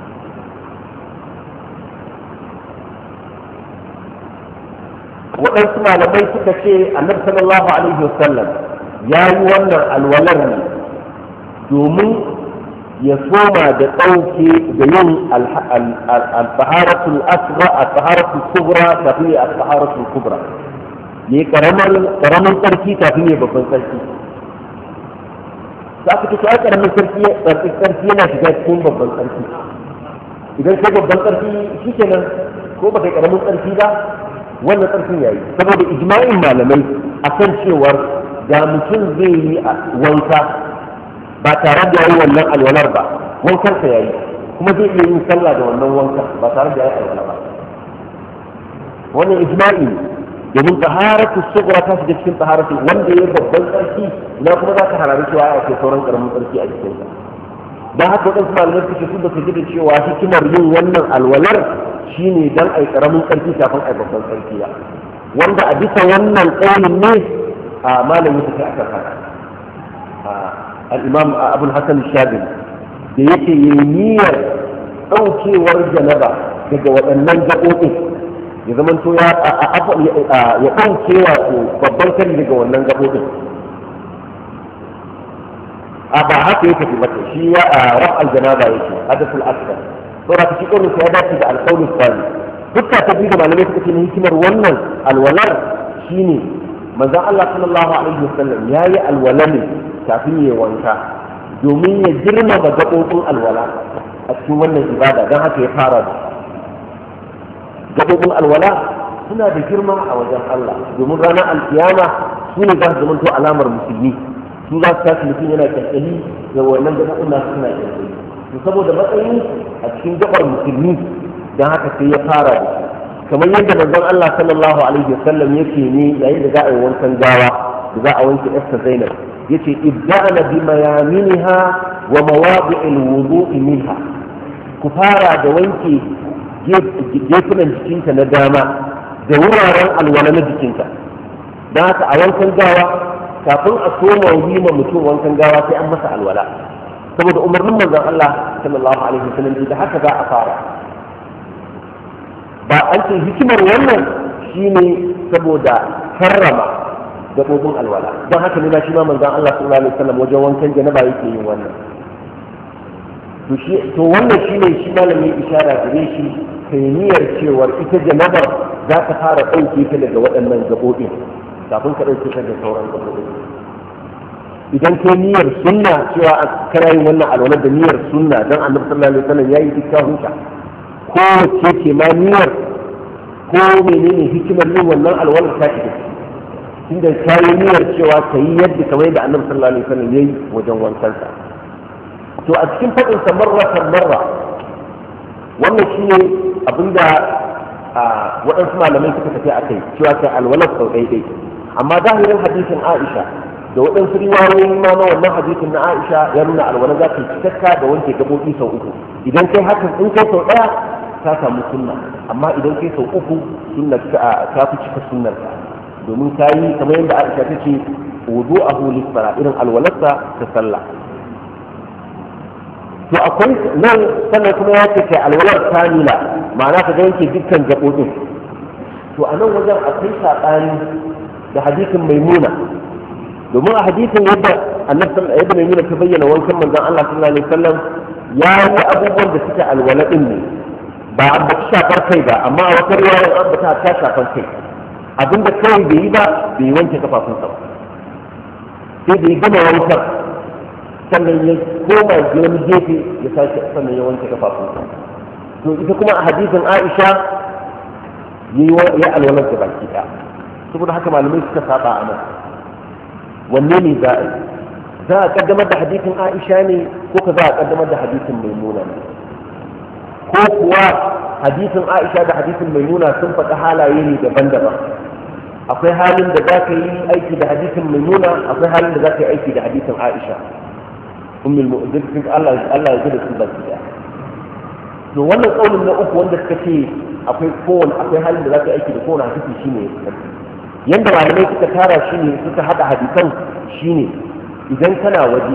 waɗansu malamai suka ce annabi sallallahu alaihi wasallam ya yi wannan alwalar ne domin ya soma da ɗauke da yin al-taharatul asra al-taharatul kubra kafin ya al-taharatul kubra ne karamin tsarki kafin ya babban tsarki za ku ce ai karamin tsarki yana shiga cikin babban tsarki idan kai babban tsarki shi kenan ko ba kai karamin tsarki ba wannan tsarkin yayi saboda ijma'in malamai akan cewar da mutum zai yi wanka ba tare da yayi wannan alwalar ba wankar sa yayi kuma zai iya yin sallah da wannan wanka ba tare da yayi alwala ba wannan ijma'i domin taharatu sughra ta shiga cikin taharatu wanda yayi babban tsarki ina kuma za ka harare cewa ya ce sauran karamin tsarki a cikin sa dan haka wadansu malamai suke su da su da cewa hikimar yin wannan alwalar shine dan ai karamin tsarki kafin ai babban tsarki ba wanda a bisa wannan kaulin ne a malami take aka fara al-imam Abu al-Hasan al-Shadili da yake yin niyyar daukewar janaba daga waɗannan gaɓoɓi ya zama to ya ya ɗauke wato babban kari daga wannan gaɓoɓin a ba haka yake fi mata shi ya raf'al janaba yake hadathul asghar saboda ka shi ƙorin ya dace da alƙawlin tsari dukka ta biyu da malamai suka ce na hikimar wannan alwalar shine manzon Allah sallallahu alaihi wasallam yayi alwala ne kafin ya wanka domin ya girmama gaɓoɓin alwala a cikin wannan ibada don haka ya fara da gaɓoɓin alwala suna da girma a wajen Allah domin ranar alkiyama su ne za su zamanto alamar musulmi su za su tashi mutum yana kyalkyali da wannan gaɓoɓin nasu suna kyalkyali to saboda matsayin a cikin gabar musulmi don haka sai ya fara da su kamar yadda manzon Allah sallallahu alaihi wasallam yake ne yayin da za a yi wankan gawa da za a wanke Esther Zainab yace ibda'na bi mayaminha wa mawadi'il wudu'i minha ku fara da wanke gefunan jikinka na dama da wuraren alwala na jikinka don haka a wankan gawa kafin a soma yi ma mutum wankan gawa sai an masa alwala saboda umarnin manzon Allah sallallahu alaihi wasallam da haka za a fara ba an ce hikimar wannan shine saboda karrama gabobin alwala don haka ne na shi ma manzon Allah sallallahu alaihi wasallam wajen wankan janaba yake yin wannan to shi to wannan shine shi malamin ishara gare shi kai niyyar cewar ita janabar za ta fara ɗauke ta daga waɗannan gabobin kafin ka ɗauke ta da sauran gabobin idan kai niyyar sunna cewa kana yin wannan alwala da niyyar sunna dan annabi sallallahu alaihi wasallam yayi dukkan huta ko ce ce ma niyyar ko menene hikimar yin wannan alwala ta ce inda kai niyyar cewa kai yadda kamar yadda annabi sallallahu alaihi wasallam yayi wajen wankan sa to a cikin fadin sa marratan marra wannan shine abinda waɗansu malamai suka tafi akai cewa kai alwala sau ɗaya amma zahirin hadisin Aisha da waɗansu riwayoyi ma na wannan hadisin na Aisha ya nuna alwala za ta yi cikakka da wanke gabobi sau uku idan kai haka in kai sau ɗaya ta samu sunna amma idan kai sau uku sunna ta fi cika sunnar ka domin ta yi kamar yadda Aisha ta ce wudu a hulis fara irin alwalarsa ta sallah to akwai nan sannan kuma ya ce kai alwalar kamila ma'ana ka ga yanke dukkan gabobin to a nan wajen akwai saɓani da hadisin maimuna domin a hadisin yadda annabi yadda mai nuna ta bayyana wankan manzon Allah sallallahu alaihi wasallam ya yi abubuwan da suke alwala din ne ba an ba shafar kai ba amma a wata riwaya an ba ta shafar kai abinda kai bai yi ba bai wanke kafafunsa ba sai da ya gama wankan sannan ya koma wani gefe ya sake sannan ya wanke kafafunsa to ita kuma a hadisin Aisha ya alwalar da baki ɗaya saboda haka malamai suka saba a nan wanne ne za a yi za a kaddamar da hadisin Aisha ne ko ka za a kaddamar da hadisin Maimuna ne ko kuwa hadisin Aisha da hadisin Maimuna sun faɗi halaye ne daban-daban. Akwai halin da za ka yi aiki da hadisin Maimuna, akwai halin da za ka yi aiki da hadisin Aisha ummul mu'minin Allah Allah ya ji da su baki da. To wannan kaulin na uku wanda suka ce akwai kowane akwai halin da za ka yi aiki da kowane hadisi shine yanda malamai suka tara shine suka hada hadisan shine idan kana waje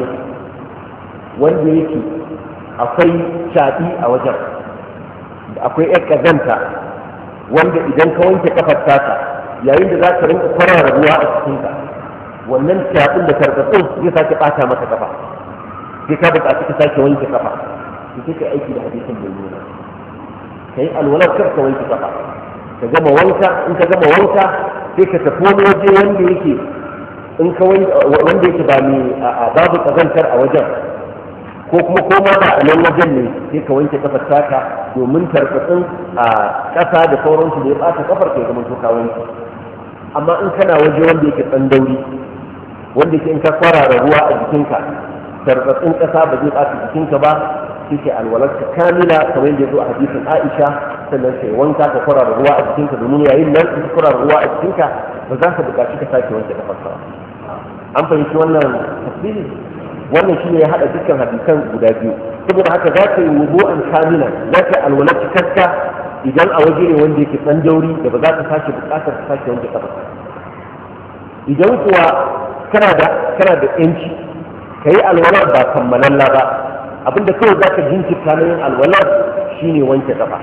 wanda yake akwai shaɗi a wajen akwai ƴar ƙazanta wanda idan ka wanke kafar taka yayin da za ka rinka kwarara ruwa a cikinka wannan shaɗin da tarkatsun zai sake ɓata maka kafa sai ka buƙaci ka sake wanke kafa sai ka aiki da hadisin mai nuna ka yi alwalar kar ka wanke kafa ka gama wanka in ka gama wanka sai ka tafi wani waje wanda yake in ka wanda yake ba mai babu ƙazantar a wajen ko kuma koma ba a nan wajen ne sai ka wanke kafar taka domin tarkatsin a ƙasa da sauransu da ya ɓata kafar ka ya zama ka wanke. Amma in kana waje wanda yake ɗan dauri wanda yake in ka kwarara ruwa a jikinka tarkatsin ƙasa ba zai ɓata jikinka ba sai ke alwalarka kamila kamar yadda ya zo a hadisin Aisha sannan sai wanka ka kwarara ruwa a jikinka domin yayin nan in ka kwarara ruwa a jikinka ba za ka buƙaci ka sake wanke kafar ka. An fahimci wannan tafsiri? Wannan shi ne ya haɗa dukkan hadisan guda biyu saboda haka za ka yi wudu'an kamila za ka yi alwala cikakka idan a waje ne wanda yake ɗan dauri da ba za ka sake buƙatar ka sake wanke kafa. Idan kuwa kana da kana da yanci ka yi alwalar ba kammalalla ba abinda kawai za ka jinkirta na yin alwalar shine wanke kafa.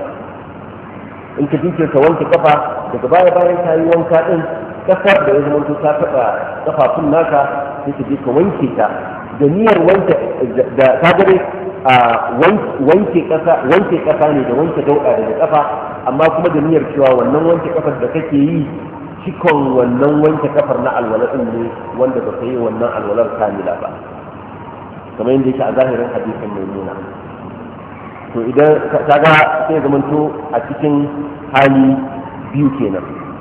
In ka jinkirta wanke kafa daga baya bayan ka yi wanka ɗin kasar da ya zama ta taɓa kafafun naka sai ka je ka wanke ta da niyyar wanke da kagare a wanke kasa wanke kasa ne da wanke dauda daga kafa amma kuma da niyyar cewa wannan wanke kafar da kake yi cikon wannan wanke kafar na alwala din ne wanda ba ka yi wannan alwalar kamila ba kamar yadda yake a zahirin hadisin mai nuna. To idan kaga sai zamanto a cikin hali biyu kenan.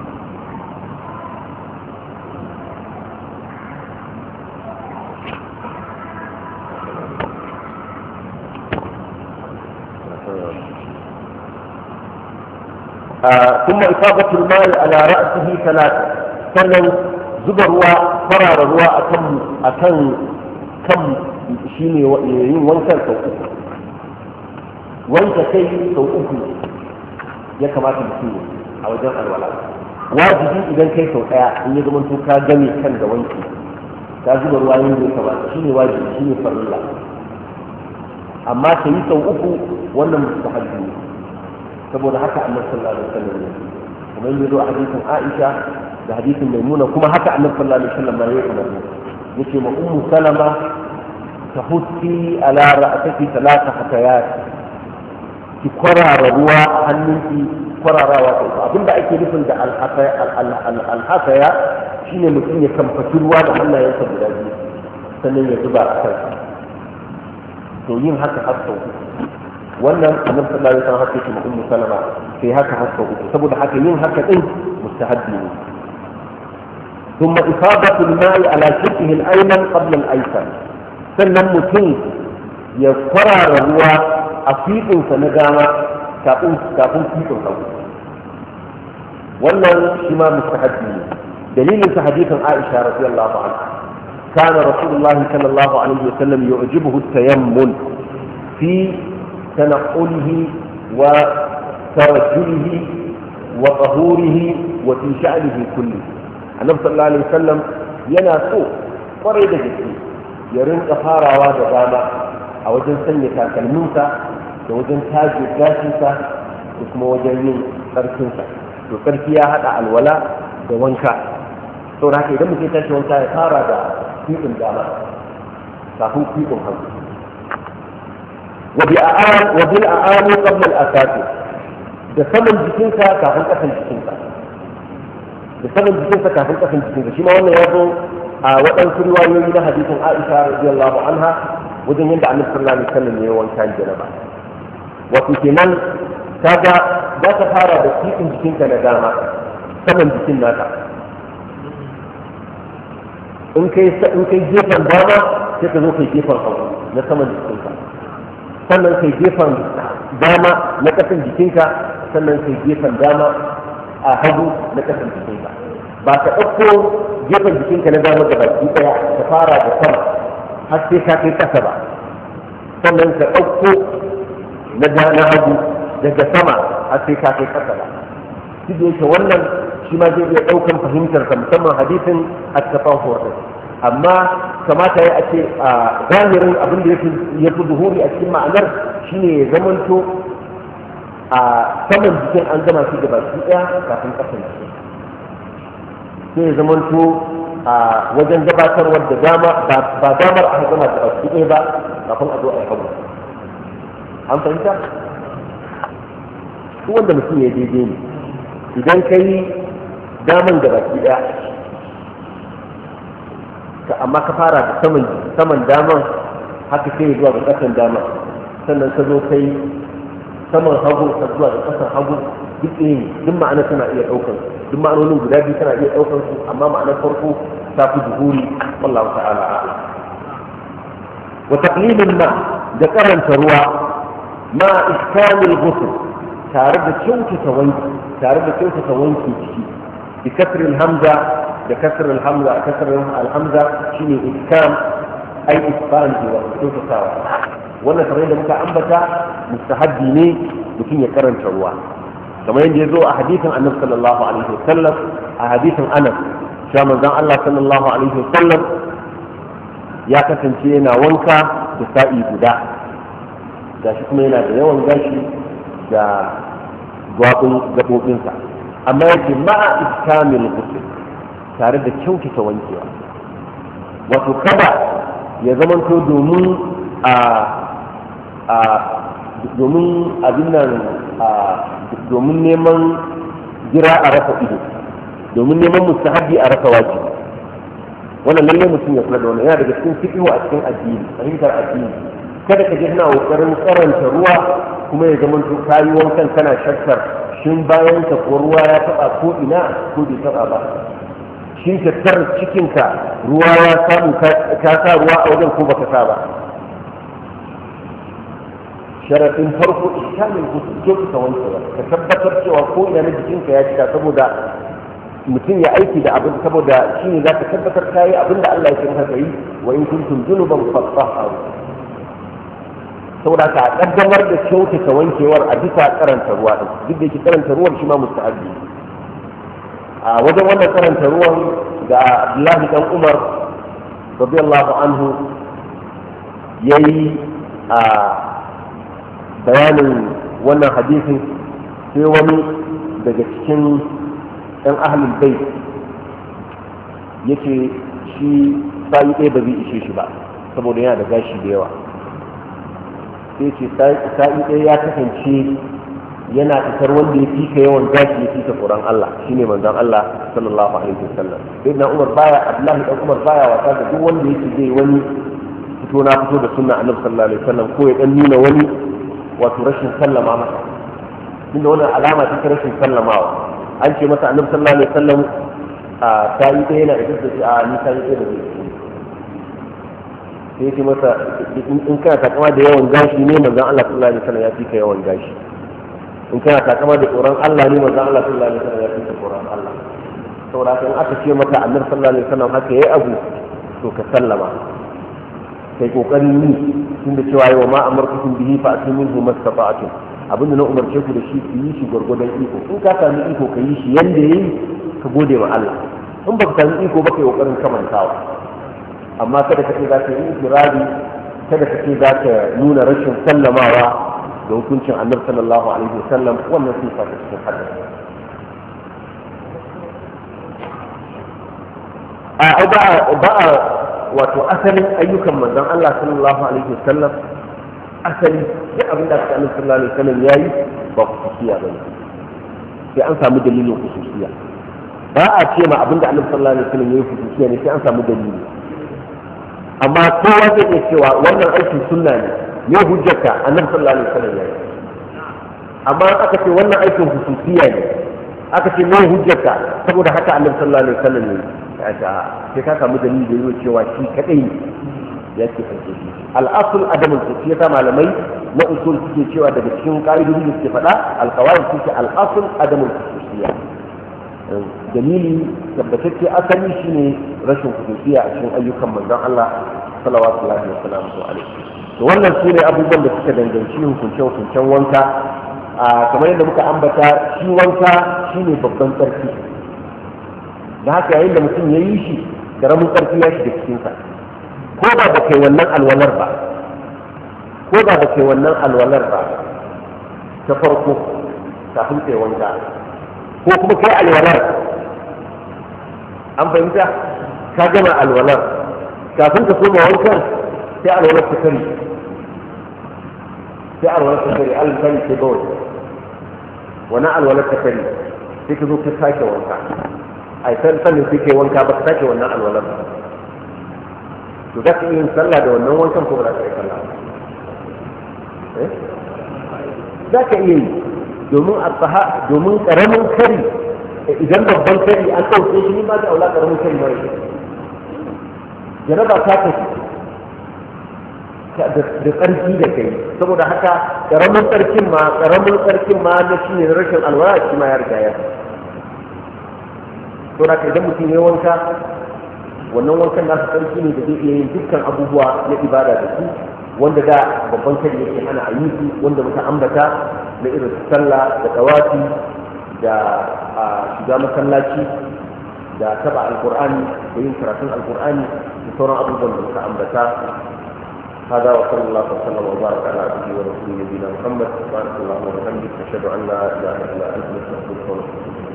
ثم إصابة الماء على رأسه ثلاثة sannan zuba ruwa farara ruwa akan akan kan shine yin wankan sau uku wanka kai sau uku ya kamata mutum a wajen alwala wajibi idan kai sau daya in ya zama to ka game kan da wanki ka zuba ruwa yin da ya kamata shine wajibi shine farilla amma ka yi sau uku wannan mustahabbi ne saboda haka annabi sallallahu alaihi wasallam ne kuma yin zo a hadisin Aisha da hadisin Maimuna kuma haka annabi sallallahu alaihi wasallam ya yi umarni yace ma ummu Salama tahutti ala ra'saki talata hatayat ki kwarara ruwa hannunki kwararawa ko abinda ake nufin da al-hataya shine mutum ya kamfaci ruwa da hannayensa guda biyu sannan ya zuba a kansa to yin haka har sau wannan annabi sallallahu alaihi wasallam haka yake ummu Salama sai haka har sau uku saboda haka yin haka din mustahabbi ne. ثم إفاضة الماء على شقه الأيمن قبل الأيسر sannan mutum ya kwarara ruwa a fitinsa na dama kafin fitin hagu wannan shi ma mustahabbi ne dalilin sa hadithin Aisha radiyallahu anha kana Rasulullah sallallahu alaihi wasallam yu'jibuhu at-tayammun fi tanqulihi wa tarajjulihi wa tahurihi wa fi sha'nihi kulli annabi sallallahu alaihi wasallam yana so kwarai da gaske ya rinka farawa da dama a wajen sanya takalminsa da wajen taje gashinsa da kuma wajen yin tsarkinsa to tsarki ya haɗa alwala da wanka sau da haka idan mutum tashi wanka ya fara da fiɗin dama kafin fiɗin hagu wa bil a'ani qabla al-asati da saman jikinsa kafin kasan jikinsa da saman jikinsa kafin kasan jikinsa shi ma wannan ya zo a waɗansu riwayoyi na hadisin Aisha radiyallahu anha wajen yadda Annabi sallallahu alaihi wasallam ya wanka janaba wato kenan kaga za ka fara da cikin jikinka na dama saman jikin naka in kai in kai gefen dama sai ka zo kai gefen hagu na saman jikinka sannan kai gefen dama na kasan jikinka sannan kai gefen dama a hagu na kasan jikinka ba ka ɗauko gefen jikinka na dama da baki ɗaya ka fara da sama har sai ka kai ƙasa ba sannan ka ɗauko na hagu daga sama har sai ka kai ƙasa ba duk da yake wannan shi ma zai iya ɗaukan fahimtar ka musamman hadisin at-tafahur amma kamata ya ce a zahirin abin da ya fi zuhuri a cikin ma'anar shine ya zamanto a saman jikin an gama shi da baki ɗaya kafin ƙasan jikin sai ya zamanto a wajen gabatarwar da dama ba damar a gama da baki ɗaya ba kafin a zo a yi hagu an fahimta duk wanda mutum ya daidai ne idan ka yi daman da baki ɗaya amma ka fara da saman saman daman haka sai zuwa ga ƙasan daman sannan ka zo kai saman hagu ka zuwa ga ƙasan hagu duk ɗaya ne duk ma'ana tana iya ɗaukar duk ma'anonin guda biyu tana iya ɗaukar su amma ma'anar farko ta fi zuhuri wallahu ta'ala a'lam wa taqlilun ma da karanta ruwa ma iskamil ghusl tare da kyautata wanki tare da kyautata wanki ciki bi kasril hamza da kasril hamza kasril alhamza shine iskam ai isfan wa kyautatawa wannan kamar yadda muka ambata mustahabbi ne mutum ya karanta ruwa kamar yadda ya zo a hadisin annabi sallallahu alaihi wasallam a hadisin anas cewa manzon Allah sallallahu alaihi wasallam ya kasance yana wanka da sa'i guda gashi kuma yana da yawan gashi da gwabin gabobinsa amma yake ma'a iskamil ghusl tare da kyautata wankewa wato kada ya zamanto domin a a domin abin nan domin neman jira a rasa ido domin neman mustahabbi a rasa wajibi wannan lalle mutum ya kula da wannan yana daga cikin fiqh a cikin addini fahimtar addini kada ka je kana kokarin karanta ruwa kuma ya zama to kayi wankan kana shakkar shin bayan ka ko ruwa ya taba ko ina ko bai taba ba shin tattar cikin ka ruwa ya samu ka sa ruwa a wajen ko baka sa ba sharaɗin farko ishamin ghusl kyautu ka wanke ba ka tabbatar cewa ko ina na jikinka ya cika saboda mutum ya aiki da abin saboda shi ne za ka tabbatar ka yi abin da Allah ya ce maka yi wa in kuntum junuban fatahharu saboda ka kaddamar da kyautata wankewar a bisa karanta ruwa din duk da yake karanta ruwan shi ma mustahabbi a wajen wannan karanta ruwan ga Abdullahi dan Umar radiyallahu anhu yayi a bayanin wannan hadisin sai wani daga cikin ɗan ahlul bait yake shi sa'i ɗaya ba zai ishe shi ba saboda yana da gashi da yawa sai ce sa'i ɗaya ya kasance yana fitar wanda ya fika yawan gashi ya fika Qur'an Allah shine manzon Allah sallallahu alaihi wasallam sai na Umar baya Abdullahi dan Umar baya wasa da duk wanda yake zai wani fito na fito da sunna Annabi sallallahu alaihi wasallam ko ya dan nuna wani wato rashin sallama masa inda wannan alama ta rashin sallamawa an ce masa Annabi sallallahu alaihi wasallam a sa'i ɗaya yana da shi a ni sa'i ɗaya da zai sai ce masa in kana takama da yawan gashi ne manzon Allah sallallahu alaihi wasallam ya fi ka yawan gashi in kana takama da tsoron Allah ne manzon Allah sallallahu alaihi wasallam ya fi ka tsoron Allah saboda in aka ce maka Annabi sallallahu alaihi wasallam haka yayi abu to ka sallama kai kokarin yi tunda cewa yau ma amarkukum bihi fa atu minhu mastata'tum abinda na umarce ku da shi ku yi shi gwargwadon iko in ka sami iko ka yi shi yanda yayi ka gode ma Allah in baka sami iko ba kai kokarin kamantawa amma kada ka ce za ka yi ikirari kada ka ce za ka nuna rashin sallamawa da hukuncin Annabi sallallahu alaihi wasallam wannan sun fata cikin hadisi a ba ba wato asalin ayyukan manzon Allah sallallahu alaihi wasallam asali duk abin da Annabi sallallahu alaihi wasallam yayi ba khususiya bane sai an samu dalilin khususiya ba a ce ma abin da Annabi sallallahu alaihi wasallam yayi khususiya ne sai an samu dalili amma kowa zai iya cewa wannan aikin sunna ne ne hujjarka Annabi sallallahu alaihi wasallam yayi amma aka ce wannan aikin khususiya ne aka ce ne hujjarka saboda haka Annabi sallallahu alaihi wasallam yayi sai ka samu dalili da yiwu cewa shi kadai ya ce kan shi al'asul adamul kufi ya malamai na usul suke cewa daga cikin ƙa'idodi da suke faɗa alƙawaid suke al'asul adamul khususiyya. Dalili tabbatacce asali shine rashin khususiyya a cikin ayyukan manzon Allah sallallahu alaihi wasallam. To wannan sune abubuwan da suka danganci hukunce-hukuncen wanka. Kamar yadda muka ambata shi wanka shine babban tsarki, da haka yayin da mutum ya yi shi karamin tsarki ya shiga cikinsa, ko ba da kai wannan alwalar ba ko ba da kai wannan alwalar ba ta farko kafin kai wanka, ko kuma kai alwalar an fahimta ka gama alwalar kafin ka soma wankan sai alwalar ta kari sai alwalar ta kari alkari sai bawai wani alwalar ta kari sai ka zo ka sake wanka ai san sanin sai kai wanka ba ka sake wannan alwalar ba, to za ka yin sallah da wannan wankan ko ba za ka yi sallah eh za ka iya yi domin asaha domin karamin kari idan babban kari an ɗauke shi ba da aula karamin kari mara shi jaraba ta tafi da ƙarfi da kai, saboda haka karamin tsarkin ma karamin tsarkin ma na shi ne rashin alwala shi ma ya riga ya to da idan mutum ya wanka wannan wankan nasa tsarki ne da zai iya yin dukkan abubuwa na ibada da su wanda da babban kari yake ana a yi su wanda muka ambata na irin sallah da tawafi da shiga masallaci da taba alqur'ani da yin karatun alqur'ani da sauran abubuwan da muka ambata. هذا وصلى الله وسلم وبارك على عبده ورسوله نبينا محمد سبحانك اللهم وبحمدك اشهد ان لا اله الا انت نستغفرك ونتوب اليك.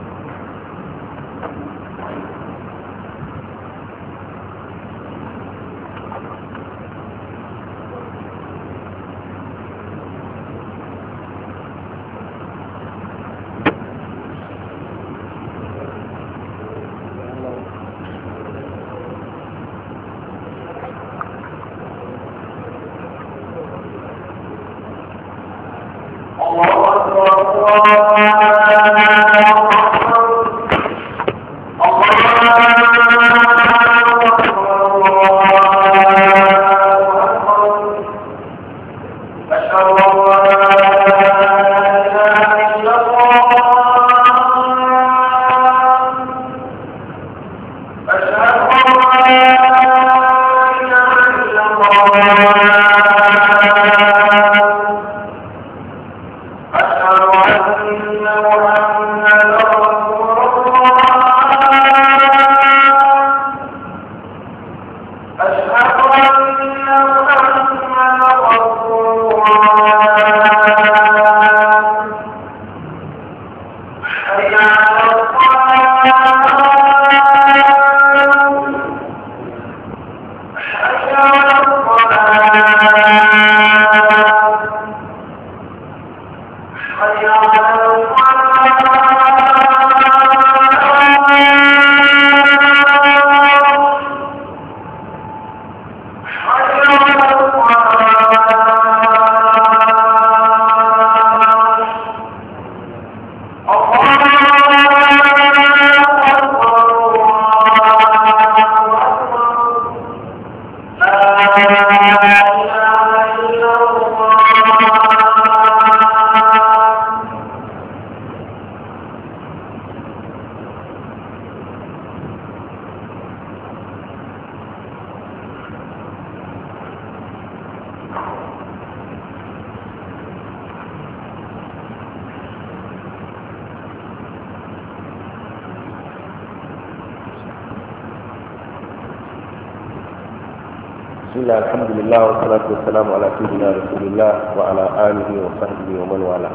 بسم الله الحمد لله والصلاة والسلام على سيدنا رسول الله وعلى آله وصحبه ومن والاه.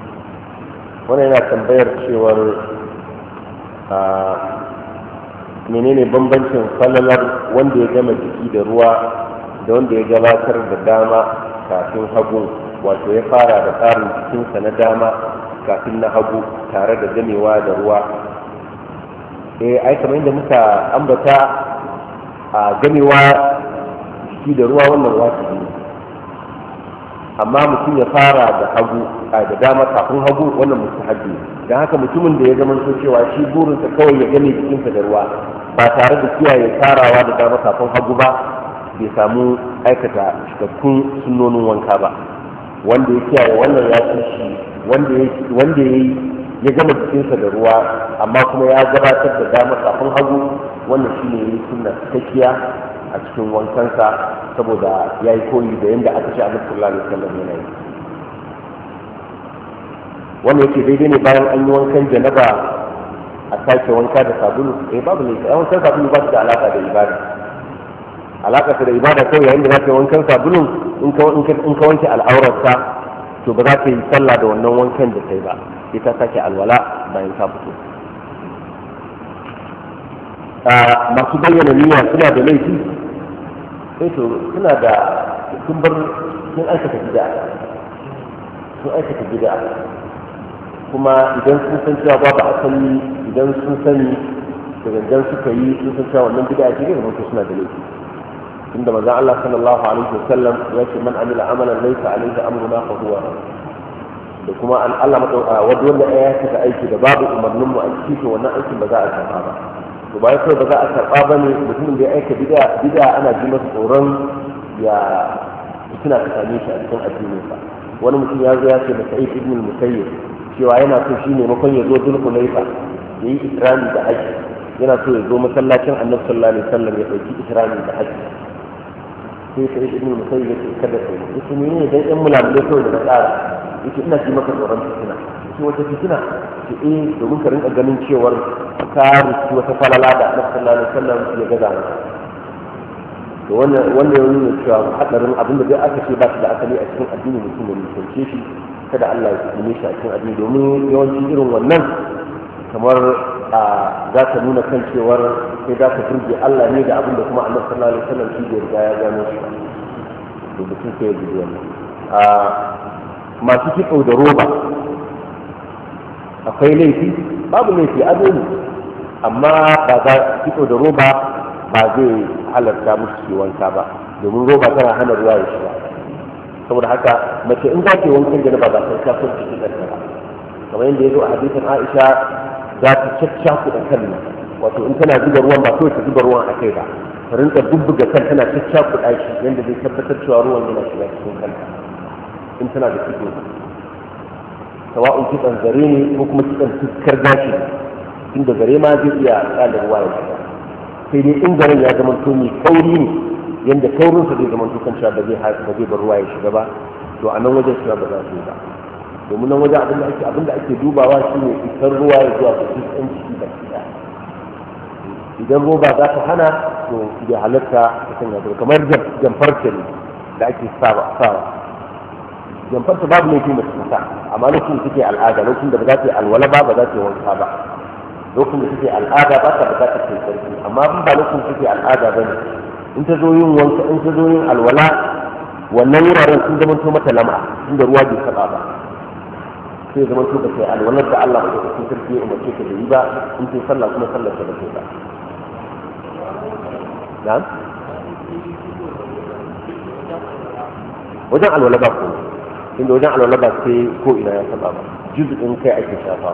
wannan yana tambayar cewar menene bambancin falalar wanda ya gama jiki da ruwa da wanda ya gabatar da dama kafin hagu, wato ya fara da tsarin jikinsa na dama kafin na hagu tare da gamewa da ruwa. eh ai kamar yadda muka ambata a gamewa da ruwa wannan wajibi ne, amma mutum ya fara da hagu da dama kafin hagu wannan mustahabi ne. don haka mutumin da ya zama so cewa shi burinsa kawai ya game jikinsa da ruwa ba tare da kiyaye farawa da dama kafin hagu ba, bai samu aikata cikakkun sunnonin wanka ba. wanda ya kiyaye wannan ya ci shi wanda ya wanda ya ya gama jikinsa da ruwa amma kuma ya gabatar da dama kafin hagu wannan shi ne yi sunna cikakkiya a cikin wankansa saboda ya yi koyi da yadda aka ce annabi sallallahu alaihi wasallam yana yi wannan yake daidai ne bayan an yi wankan janaba a sake wanka da sabulu eh babu ne sai wankan sabulu ba su da alaka da ibada alaka da ibada kawai yayin da zaka yi wankan sabulun in ka in ka wanke al'aurarka to ba za ka yi sallah da wannan wankan da kai ba sai ka sake alwala bayan ka fito masu bayyana niyya suna da laifi sai to suna da sun bar sun aikata bid'a sun aikata bid'a kuma idan sun san cewa babu asali idan sun sani da gangan suka yi sun san cewa wannan bid'a ce ne mutum suna da laifi inda manzon Allah sallallahu alaihi wasallam ya ce man amila amalan laysa alaihi amruna fa huwa da kuma an Allah wanda wanda ya saka aiki da babu umarnin mu a cikin to wannan aikin ba za a karba ba to bayan kai ba za a karba ba ne mutumin da ya aika bid'a bid'a ana ji masa tsoron ya tuna ta same shi a cikin addinin sa wani mutum ya zo ya ce da Sa'id ibn al-Musayyib cewa yana so shi ne makon ya zo Zulhulaifa ya yi ikrami da haji yana so ya zo masallacin Annabi sallallahu alaihi wasallam ya dauki ikrami da haji sai Sa'id ibn al-Musayyib ya ce kada kai yace ne ne dan ɗan mulamai kawai da na tsara yace ina ji maka tsoron fitina yace wata fitina ce eh domin ka rinka ganin cewar ka rubuta wata falala da Annabi sallallahu alaihi wasallam ya gaza maka to wannan wannan yana nuna cewa hadarin abinda dai aka ce ba shi da asali a cikin addini mutum ne mutunce shi kada Allah ya tsine shi a cikin addini domin yawancin irin wannan kamar a za ta nuna kan cewar sai za ka turge Allah ne da abinda kuma Annabi sallallahu alaihi wasallam shi da riga ya gano shi to mutum sai ya ji wannan a masu kitso da roba akwai laifi babu laifi ado ne amma ba za kitso da roba ba zai halarta musu wanka ba domin roba tana hana ruwa ya shiga saboda haka mace in za ta yi wankan janaba ba sai ta so ta shiga ba kamar yadda ya zo a hadisin Aisha za ta caccaku da kan wato in tana zuba ruwan ba kawai ta zuba ruwan a kai ba ta rinka bubbuga kan tana caccaku da shi yadda zai tabbatar cewa ruwan yana shiga cikin kanta in tana da kitso sawa'un kitson zare ne ko kuma kitson tuskar gashi inda zare ma zai iya tsada ruwa ya shiga sai dai in zaren ya zama to mai kauri ne yadda kaurinsa zai zama to kan cewa ba zai bar ruwa ya shiga ba to a nan wajen shiga ba za su yi ba domin nan wajen abinda ake abinda ake dubawa shine isar ruwa ya zuwa ga dukkan ciki da kida idan roba za ta hana to bai halatta ta sanya ta kamar jamfarta ne da ake sawa sawa jamfarta babu laifi mace ta amma lokacin da take al'ada lokacin da ba za ta yi alwala ba ba za ta yi wanka ba lokacin da take al'ada ba ta bukatar ta yi sarki amma in ba lokacin da take al'ada ba ne in ta zo yin wanka in ta zo yin alwala wannan wuraren sun zama to mata lama inda ruwa bai saba ba sai zama to ba sai alwalar da Allah ba ta sarki ya umarce ta da yi ba in ta sallah kuma sallar ta ba ta ba na'am wajen alwala ba ko inda wajen alwala ba sai ko ina ya saba ba juz'in kai ake shafa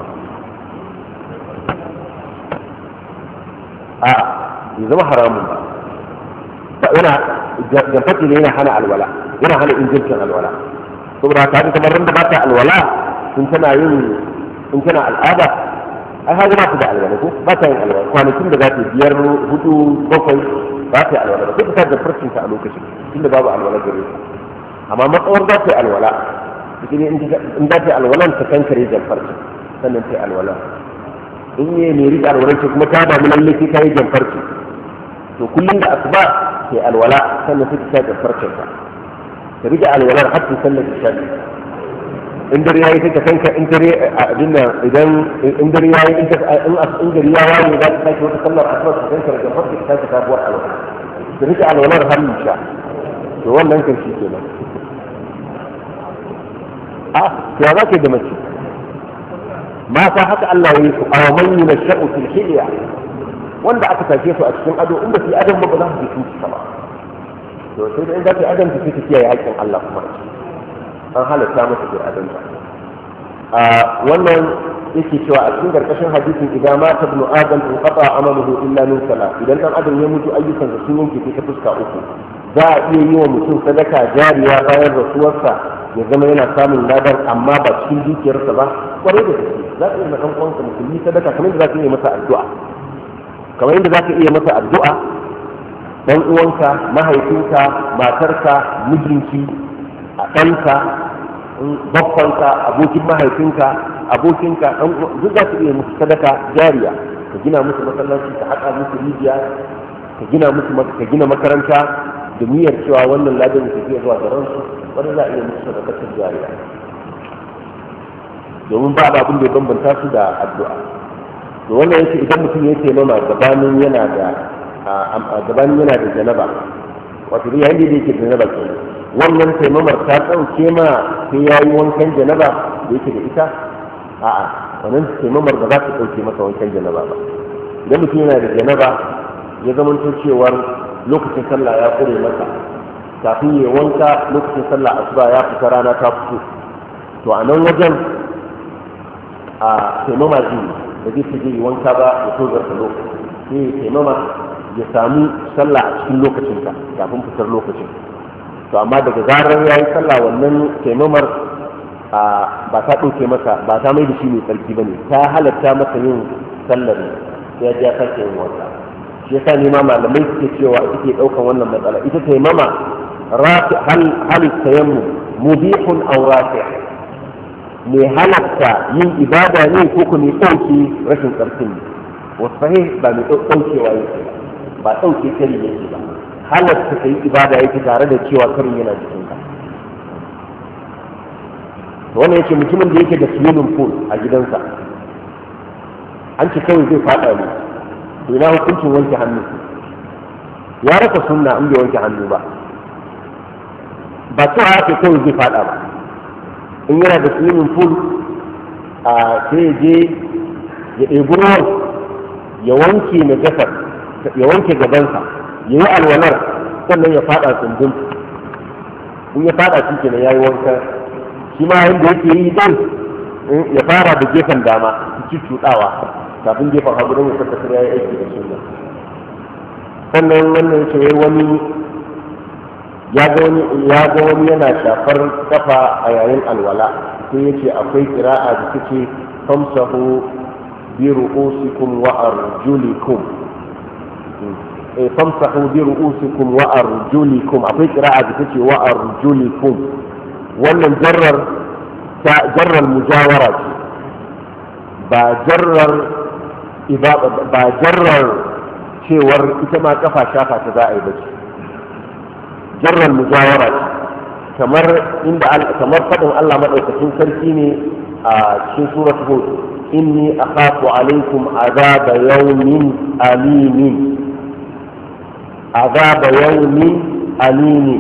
a ya zama haramun ba yana jamfati ne yana hana alwala yana hana injircin alwala saboda haka kamar randa ba ta alwala in tana yin in tana al'ada ai haka ba ta da alwala ko ba ta yin alwala kwanakin da za ta biyar hudu bakwai ba ta yi alwala ba sai ta da farcinta a lokacin tunda babu alwala gare ta amma matsawar za ta yi alwala in za ta yi alwalan ta kankare jamfarci sannan ta yi alwala in ne mai riƙe alwalan ce kuma ta damu lalle sai ta yi jamfarci to kullum da asuba ta yi alwala sannan sai ta sha jamfarcin ta ta riƙe alwalar har ta sallar ta shaɗi in dare yayi sai ta kanka in dare abin nan idan in dare yayi in ta in in gari ya waye za ta sake wata sallar asuba ta kanka da jamfarci ta sake sabuwar alwala ta riƙe alwalar har sha to wannan kan shi kenan a ya za ka yi da mace mata haka Allah ya yi su a man yi na sha'u fil hiliya wanda aka tashe su a cikin ado in ba su yi adon ba ba za su ji su ba to sai da in za ta yi adon ta sai ta kiyaye haƙƙin Allah kuma an halatta mata da adon ta a wannan yake cewa a cikin karkashin hadisin idan ma ta ibnu adam in qata amaluhu illa min salat idan dan adam ya mutu ayyukan da sun yanke ta fuska uku za a iya yi wa mutum sadaka jariya bayan rasuwarsa ya zama yana samun ladar amma ba cikin dukiyarsa ba kwarai da gaske za ka iya ma ɗan uwanka musulmi sadaka kamar yadda za ka iya masa addu'a kamar yadda za ka iya masa addu'a ɗan uwanka mahaifinka matarka mijinki a ɗanka babbanka abokin mahaifinka abokinka duk za ka iya musu sadaka jariya ka gina musu masallaci ka haƙa musu rijiya ka gina musu ka gina makaranta da niyyar cewa wannan ladan da ke zuwa garin su wanda za a iya musu sadakar jariya domin ba abin da ya bambanta su da addu'a to wannan yake idan mutum ya taimama gabanin yana da gabanin yana da janaba wato dai yayin da yake da janaba kenan wannan taimamar ta ɗauke ma sai ya yi wankan janaba da yake da ita a'a wannan taimamar ba za ta ɗauke masa wankan janaba ba idan mutum yana da janaba ya zamanto cewar lokacin sallah ya kure masa kafin ya wanka lokacin sallah asuba ya fita rana ta fito to a nan wajen a taimama zai da zai fi yi wanka ba ya so zarta lokaci sai ya taimama ya sami sallah a cikin lokacinka kafin fitar lokacin to amma daga zarar ya yi sallah wannan taimamar ba ta ɗauke masa ba ta mai da shi mai tsarki ba ne ta halatta masa yin sallar sai ya ji ya sake yin wanka shi yasa ne ma malamai suke cewa suke ɗaukan wannan matsala ita taimama hal tayammu mubihun aw rafi' mai halatta yin ibada ne ko ku mai ɗauke rashin tsarkin ne wasu sahih ba mai ɗaukewa yake ba ɗauke kari yake ba halatta ka yi ibada yake tare da cewa karin yana jikinka wannan yake mutumin da yake da swimming pool a gidansa an ce kawai zai faɗa ne to ina hukuncin wanke hannu ya rasa sunna in bai wanke hannu ba ba ta haka kawai zai faɗa ba in yana da swimming pool a sai je ya ɗebi ruwan ya wanke na gasar ya wanke gabansa ya yi alwalar sannan ya fada tsundun in ya fada shi kenan ya yi wanka shi ma yadda yake yi dan ya fara da gefen dama su ci cuɗawa kafin gefen hagu don ya tabbatar ya yi aiki da sunna sannan wannan ce wani ya ga wani ya ga wani yana shafar kafa a yayin alwala sai yace akwai qira'a da take famsahu bi ru'usikum wa arjulikum famsahu bi ru'usikum wa arjulikum akwai qira'a da take wa arjulikum wannan jarrar ta jarrar mujawara ce ba jarrar ibada ba jarrar cewar ita ma kafa shafa ta za a yi bace jarrar mujawara ce kamar inda kamar fadin Allah madaukakin sarki ne a cikin suratul hud inni akhafu alaikum azaba yawmin alimin azaba yawmin alimin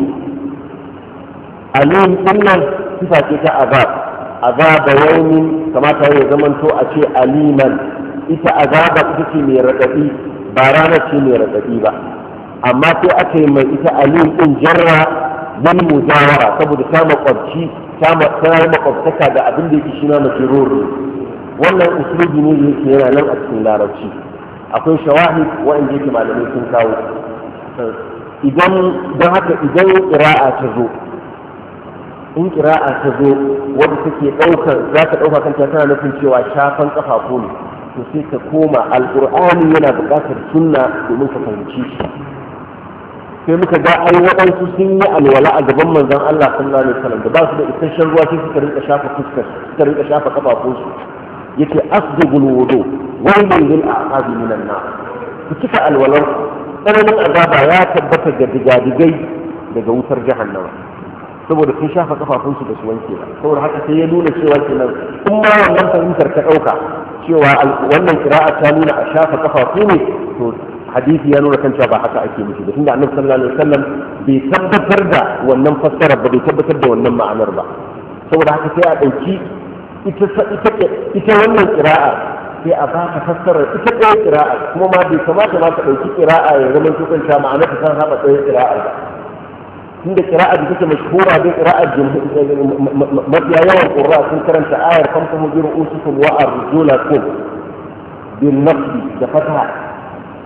alim dinnan sifa ce ta azab azaba yawmin kamata ya zamanto a ce aliman ita azaba ita ce mai radadi ba rana ce mai radadi ba amma sai aka yi mai ita alim din jarra bil mujawara saboda ta makwabci ta makwabtaka da abin da yake shi na majrur wannan usulubi ne da yake yana nan a cikin larabci akwai shawahid wa'anda yake malamai sun kawo idan don haka idan ƙira'a ta zo in ƙira'a ta zo wadda take ɗaukar za ka ɗauka kanta tana nufin cewa shafan ƙafafu ne to sai ka koma alƙur'ani yana buƙatar sunna domin ka fahimci shi sai muka ga ai waɗansu sun yi alwala a gaban manzon Allah sallallahu alaihi wasallam da ba su da isasshen ruwa sai suka rinka shafa fuskar suka rinka shafa ƙafafunsu yace asdugul wudu wa lil a'qabi minan nar ku cika alwalar tsananin azaba ya tabbata ga digadigai daga wutar jahannama saboda sun shafa kafafunsu da su wanke ba saboda haka sai ya nuna cewa kenan in ma wannan fahimtar ka ɗauka cewa wannan kira'a ta nuna a shafa kafafu ne to hadisi ya nuna kan cewa ba haka ake nufi da tunda annabi sallallahu alaihi wasallam bai tabbatar da wannan fassarar ba bai tabbatar da wannan ma'anar ba saboda haka sai a ɗauki ita ita wannan kira'a sai a baka fassarar ita ɗaya ƙira'a kuma ma bai kamata ma ka ɗauki ƙira'a ya zama tukanta ma'ana ta san haɓa ɗaya ƙira'a ba tunda ƙira'a da take mashhura dai ƙira'a mafiya yawan ƙura sun karanta ayar famfahu bi ru'usikum wa arjulakum bin nafsi da fata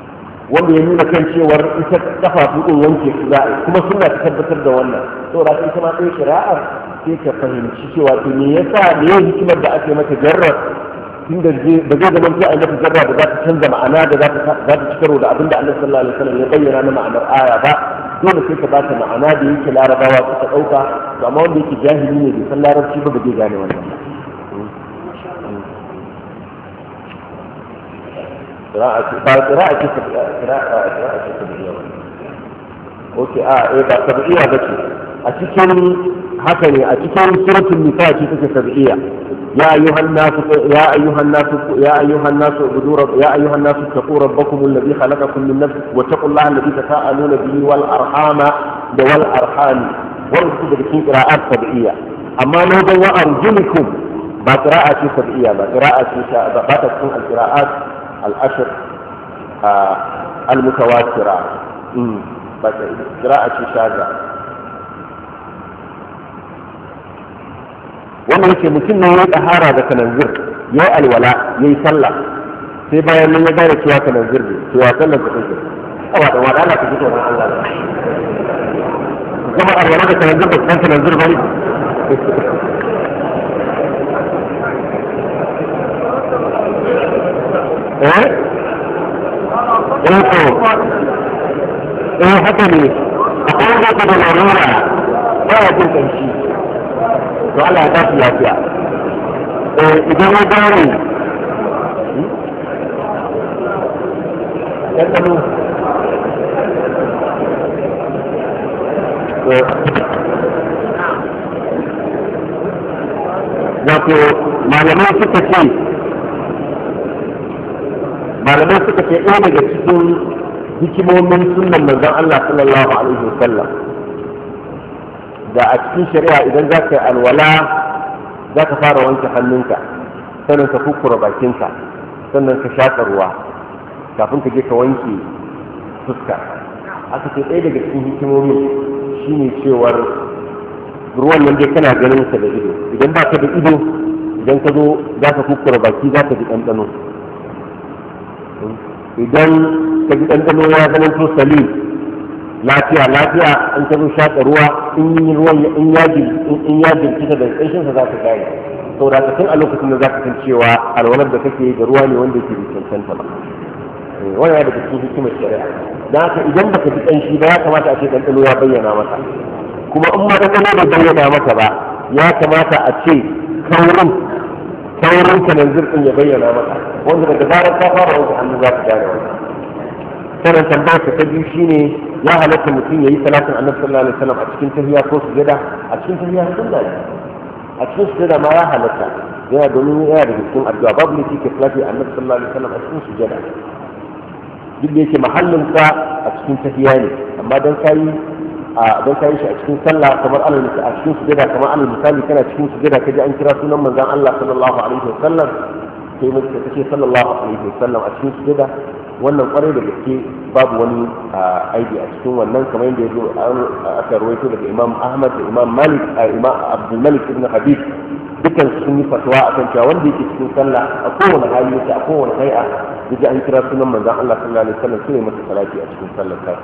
wanda ya nuna kan cewar ita kafafu din wanke su za a kuma suna ta tabbatar da wannan saboda ita ma ɗaya kira'ar sai ka fahimci cewa to me yasa me ya hikimar da ake mata jarrar tun da ba zai zama sai a yi mata jarra da za ta canza ma'ana da za ta ci karo da abinda Allah sallallahu alaihi wasallam ya bayyana na ma'anar aya ba dole sai ka bata ma'ana da yake larabawa suka ɗauka amma wanda yake jahili ne bai san larabci ba ba zai gane wannan ba قراءة قراءة سبعية أوكي آه إيه سبعية بس أتكلم هكذا أتكلم سورة النساء تلك سبعية يا أيها الناس يا أيها الناس يا أيها الناس اعبدوا رب يا أيها الناس اتقوا ربكم الذي خلقكم من نفس واتقوا الله الذي تساءلون به والأرحام والأرحام والكتب في قراءات سبعية أما نوبة وأرجلكم بقراءة سبعية بقراءة بقراءة القراءات الأشر آه المتواترة قراءة شاذة wannan yake mutum ne ya tsahara da kananzir ya yi alwala ya yi sallah sai bayan nan ya gane cewa kananzir ne cewa sallar ta take awa da wada Allah ka fito da Allah kuma alwala da kananzir ba kan kananzir ba ne eh eh ko eh haka ne akwai da ka da larura ba ya jin kanshi to Allah ya tafi lafiya eh idan ya gane dan kanu wato malamai suka ce malamai suka ce ɗaya daga cikin hikimomin sunnan manzon Allah sallallahu alaihi wasallam da a cikin shari'a idan za ka yi alwala za ka fara wanke hannunka sannan ka kukkura bakinka sannan ka shaƙa ruwa kafin ka je ka wanke fuska aka ce ɗaya daga cikin hikimomi shine cewar ruwan nan dai kana ganin sa da ido idan ba ka da ido idan ka zo za ka kukkura baki za ka ji ɗanɗano idan ka ji ɗanɗano ya zama to salim lafiya lafiya in ka zo shaƙa ruwa in yi ruwan in ya in ya jirkita da ƙanshin sa za ka gane saboda ka tun a lokacin da za ka san cewa alwalar da kake da ruwa ne wanda yake bai cancanta ba wannan daga cikin hikimar shari'a dan haka idan baka ji ƙanshi ba ya kamata a ce ɗanɗano ya bayyana maka kuma in ma ɗanɗano bai bayyana maka ba ya kamata a ce kaurin kaurin kananzir ɗin ya bayyana maka wanda daga zarar ka fara wanke hannu za ka gane wannan sannan tambayar ta biyu shine ya halatta mutum ya yi salatin annabi sallallahu alaihi wasallam a cikin tahiyya ko sujada a cikin tahiyya sunna ne a cikin sujada ma ya halatta yana domin yana da cikin addu'a babu ne ke salati annabi sallallahu alaihi wasallam a cikin sujada duk da yake mahallin sa a cikin tahiyya ne amma dan kai a dan kai shi a cikin sallah kamar alal misali a cikin sujada kamar alal misali kana cikin sujada kaje an kira sunan manzon Allah sallallahu alaihi wasallam sai mutum kace sallallahu alaihi wasallam a cikin sujada wannan kwarai da gaske babu wani aibi a cikin wannan kamar yadda ya zo aka rawaito daga imam ahmad da imam malik a imam abdul malik ibn habib dukkan sun yi fatwa akan cewa wanda yake cikin sallah a kowane hali yake a kowane hay'a yaji an kira sunan manzon Allah sallallahu alaihi wasallam sai masa salati a cikin sallar ta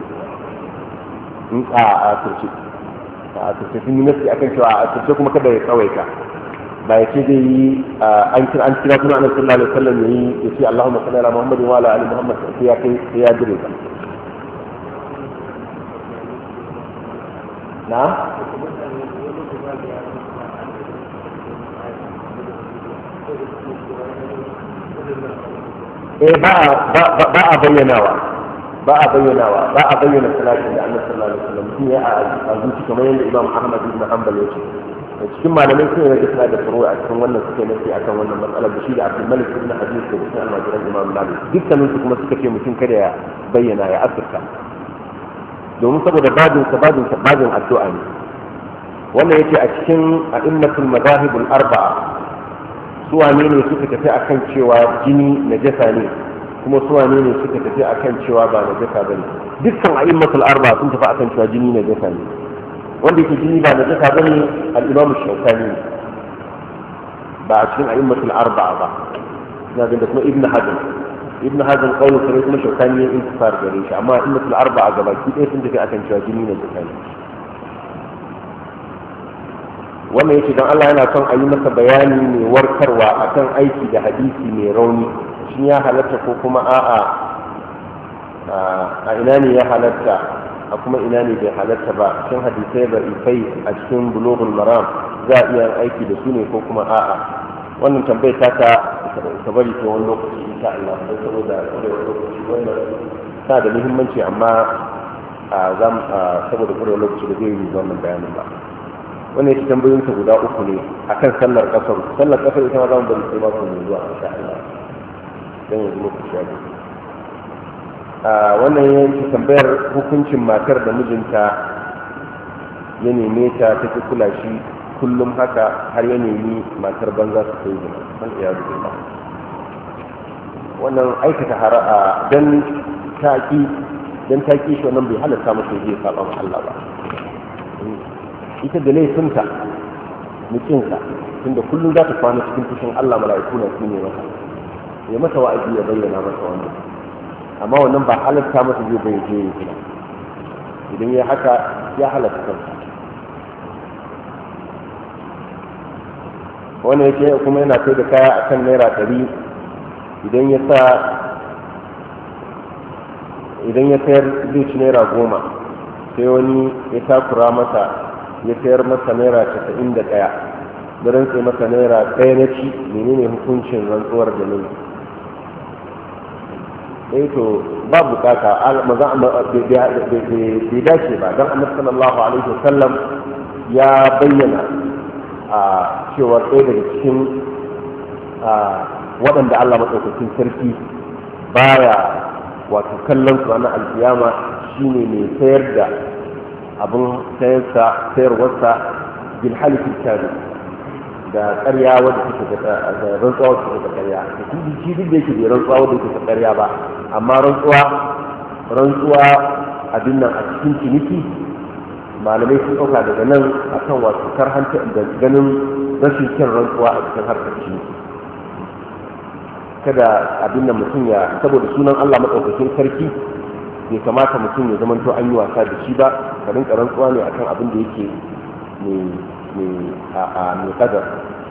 in a a turci a turci sun yi nasi akan cewa a turci kuma kada ya tsawaita ba ya ce zai yi an kira an kira sunan annabi sallallahu alaihi wasallam yayi ya ce Allahumma salli ala Muhammadin wa ala ali Muhammad sai ya kai sai ya dire ba na'am eh ba ba a bayyanawa ba a bayyanawa ba a bayyana salatin da annabi sallallahu alaihi wasallam shi ya a zuci kamar yadda Imam Ahmad ibn Hanbal ya ce cikin malamai sun yi suna da tsaro a cikin wannan suke nasi akan wannan matsalar da shi da Abdul Malik ibn Hadid da cikin almajiran Imam Malik dukkanin su kuma suka ce mutum kada ya bayyana ya asirta domin saboda babin sa babin sa babin addu'a ne wannan yace a cikin a'immatul madahibul arba'a su wane ne suka tafi akan cewa jini najasa ne kuma su wane ne suka tafi akan cewa ba najasa bane dukkan a'immatul arba'a sun tafi akan cewa jini najasa ne wanda yake jini ba najasa bane al-Imam Shawkani ba a cikin a'immatul arba'a ba ina ga kuma Ibn Hajar ibn hazm qawlu sai kuma shaukani ya intisar gare shi amma illatul arba'a gabaki ɗaya sun tafi akan cewa jini ne tsakani wannan yake don Allah yana son a yi masa bayani mai warkarwa akan aiki da hadisi mai rauni shin ya halatta ko kuma a'a a ina ne ya halatta a kuma ina ne bai halatta ba shin hadisai da ifai a cikin bulughul maram za a iya aiki da su ne ko kuma a'a wannan tambayar ta ta ka bari ta wani lokaci insha Allah don saboda kurewar lokaci wannan ta da muhimmanci amma saboda kurewar lokaci da zai yi wannan bayanin ba wannan yake tambayoyinsa guda uku ne akan sallar kasar sallar kasar ita ma za mu bari sai ba ku mai zuwa insha Allah dan yanzu lokaci ya gudu a wannan yake tambayar hukuncin matar da mijinta ya neme ta take kula shi kullum haka har ya nemi matar banza su kai zina man iya zuwa wannan aikata hara'a dan taki dan taki shi wannan bai halatta masa ya saba ma Allah ba ita da laifinta mutunta tunda kullum za ta kwana cikin fushin Allah mala'iku na su ne masa ya masa wa'azi ya bayyana masa wannan amma wannan ba halatta masa zai bayyana ya kira idan ya haka ya halatta kansa wannan yake kuma yana kai da kaya akan naira ɗari idan ya sa idan ya sayar zai ci naira goma sai wani ya takura masa ya sayar masa naira casa'in da ɗaya da rantse masa naira ɗaya na ci menene hukuncin rantsuwar da nai ɗaya to ba bukata bai dace ba don annabi sallallahu alaihi wasallam ya bayyana a cewar ɗaya daga cikin waɗanda Allah maɗaukakin sarki baya wato kallon su ranar alkiyama shine mai sayar da abin sayarsa sayarwarsa bil halifin kari da ƙarya wadda take da rantsuwa wadda take da ƙarya da kuma shi duk da yake bai rantsuwa wadda take da ƙarya ba amma rantsuwa rantsuwa abin nan a cikin ciniki malamai sun ɗauka daga nan akan wato karhanta da ganin rashin kyan rantsuwa a cikin harkar ciniki kada abin nan mutum ya saboda sunan Allah maɗaukakin sarki bai kamata mutum ya zama to an yi wasa da shi ba ka rinka rantsuwa ne akan abin da yake mai kadar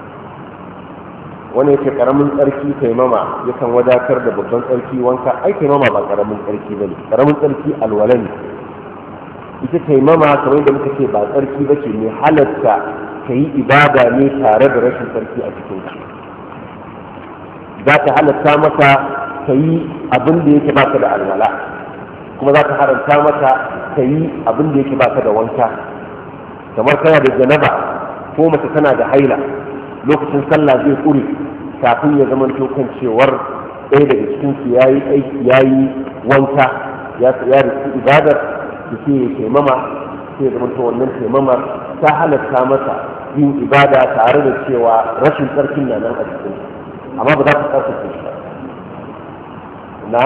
wani yake karamin tsarki taimama yakan wadatar da babban tsarki wanka ai taimama ba karamin tsarki ba ne karamin tsarki alwala ne ita taimama kamar da muka ce ba tsarki ba ce mai halatta ka yi ibada ne tare da rashin tsarki a cikin shi za ta halatta maka ka yi abin da yake baka da alwala kuma za ta haramta maka ka yi abin da yake baka da wanka kamar kana da janaba ko mace tana da haila lokacin sallah zai ƙure kafin ya zama kan cewar ɗaya daga cikin su yayi aiki yayi wanka ya ya rufe ibadar da ke taimama sai zama to wannan taimama ta halatta masa yin ibada tare da cewa rashin tsarkin na nan a cikin amma ba za ta tsarkake shi ba na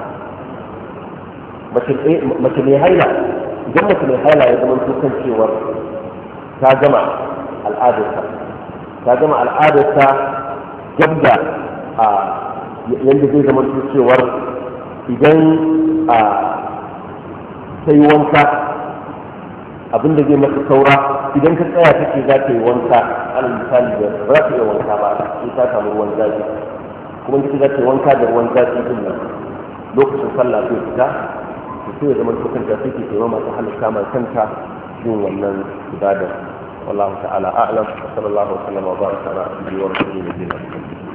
mace mai haila idan mace mai haila ya zama to kan cewar ta gama al'adarta ta gama al'adarta yadda a yadda zai zama cewar idan a ta yi wanka abinda zai masa saura idan ka tsaya take za ta yi wanka alal misali da ba za ta yi wanka ba sai ta samu ruwan zafi kuma ita za ta yi wanka da ruwan zafi din nan lokacin sallah zai fita to sai ya zama kanta sai ke taimama ta halitta mai kanta yin wannan ibadar والله تعالى أعلم وصلى الله وسلم وبارك على عبده ورسوله نبينا محمد